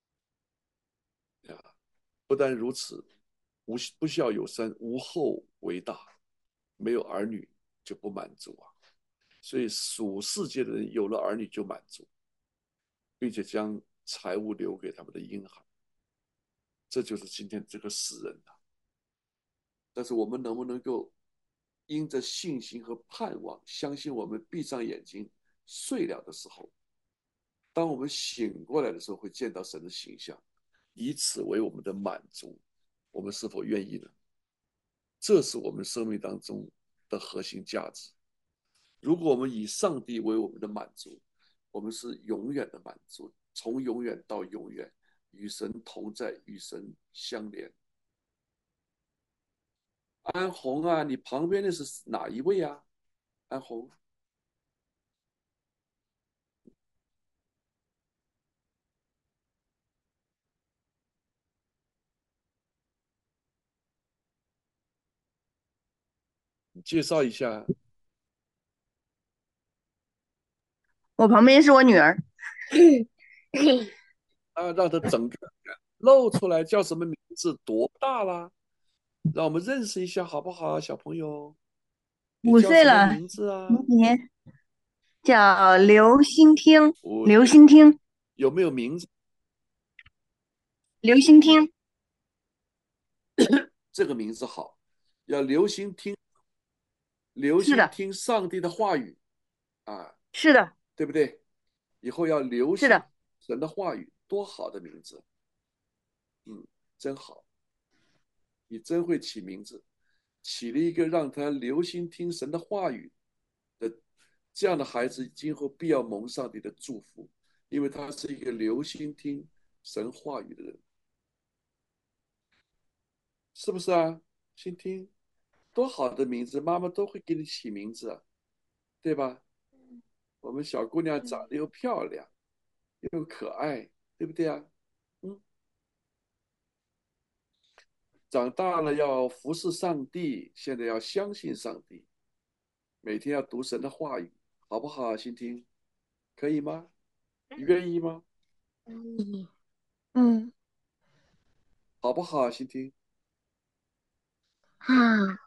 S1: 呀，不但如此，不孝有三，无后为大，没有儿女就不满足啊。所以属世界的人有了儿女就满足，并且将财物留给他们的婴孩，这就是今天这个世人啊。但是我们能不能够因着信心和盼望，相信我们闭上眼睛睡了的时候，当我们醒过来的时候，会见到神的形象，以此为我们的满足，我们是否愿意呢？这是我们生命当中的核心价值。如果我们以上帝为我们的满足，我们是永远的满足，从永远到永远，与神同在，与神相连。安红啊，你旁边的是哪一位啊？安红，你介绍一下
S4: 我旁边是我女儿。
S1: 啊，让他整个露出来，叫什么名字？多大啦？让我们认识一下好不好，小朋友？你
S4: 五
S1: 叫什么
S4: 岁了，
S1: 名字啊？
S4: 今年叫刘欣听，
S1: 我
S4: 刘欣听，
S1: 有没有名字？
S4: 刘欣听。
S1: 这个名字好，要留心听，留
S4: 是的，
S1: 心听上帝的话语啊，
S4: 是的，
S1: 对不对？以后要留心
S4: 是的。
S1: 神的话语，多好的名字，嗯，真好，你真会起名字，起了一个让他留心听神的话语的这样的孩子，今后必要蒙上帝的祝福，因为他是一个留心听神话语的人，是不是啊？心听，多好的名字，妈妈都会给你起名字啊，对吧？我们小姑娘长得又漂亮又可爱，对不对啊？嗯，长大了要服侍上帝，现在要相信上帝，每天要读神的话语，好不好啊？欣听，可以吗？ 你愿意吗？
S7: 嗯嗯
S1: 好不好，欣婷？
S7: 啊，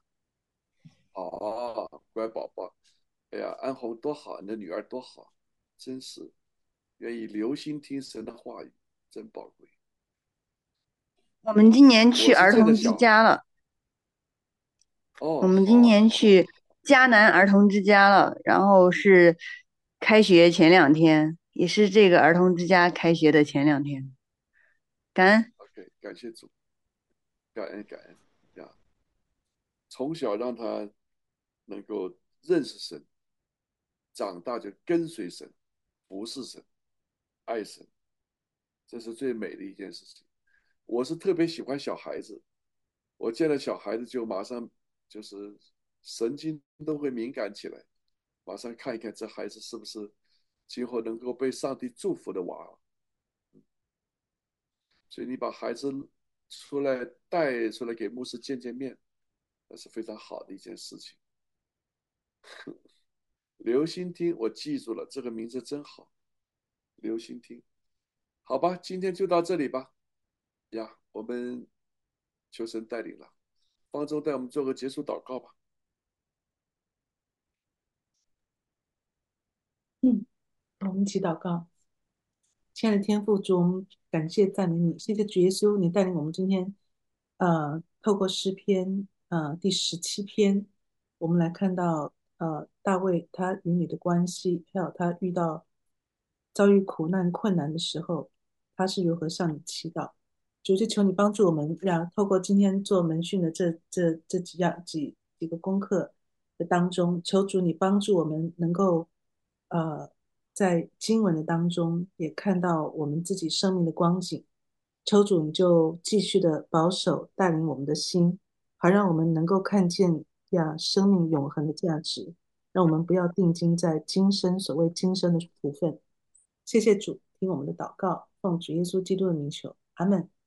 S1: 好，乖宝宝。哎呀，安红多好，你的女儿多好，真是愿意留心听神的话语，真宝贵。
S4: 我们今年去
S1: 我是
S4: 儿童之
S1: 这个小，
S4: 家了，我
S1: 哦，
S4: 们今
S1: 好啊，
S4: 年去
S1: 好啊，
S4: 迦南儿童之家了，然后是开学前2天，也是这个儿童之家开学的前2天。感恩。
S1: OK，感谢主，感恩感恩呀！从小让他能够认识神，长大就跟随神，服侍神，爱神，这是最美的一件事情。我是特别喜欢小孩子，我见了小孩子就马上就是神经都会敏感起来，马上看一看这孩子是不是今后能够被上帝祝福的娃。所以你把孩子出来带出来给牧师见见面，那是非常好的一件事情。刘心听，我记住了，这个名字真好，刘心听。好吧，今天就到这里吧。呀，我们求神带领了，方舟带我们做个结束祷告吧。
S8: 我们一起祷告。亲爱的天父，主，我们感谢赞美你，谢谢主耶稣，你带领我们今天，透过诗篇，第17篇，我们来看到，大卫他与你的关系，还有他遭遇苦难困难的时候，他是如何向你祈祷。主，就求你帮助我们，让透过今天做门训的这几个功课的当中，求主你帮助我们能够，呃。在经文的当中也看到我们自己生命的光景。求主你就继续的保守带领我们的心，好让我们能够看见生命永恒的价值，让我们不要定睛在今生所谓今生的福分。谢谢主，听我们的祷告，奉主耶稣基督的名求，阿门。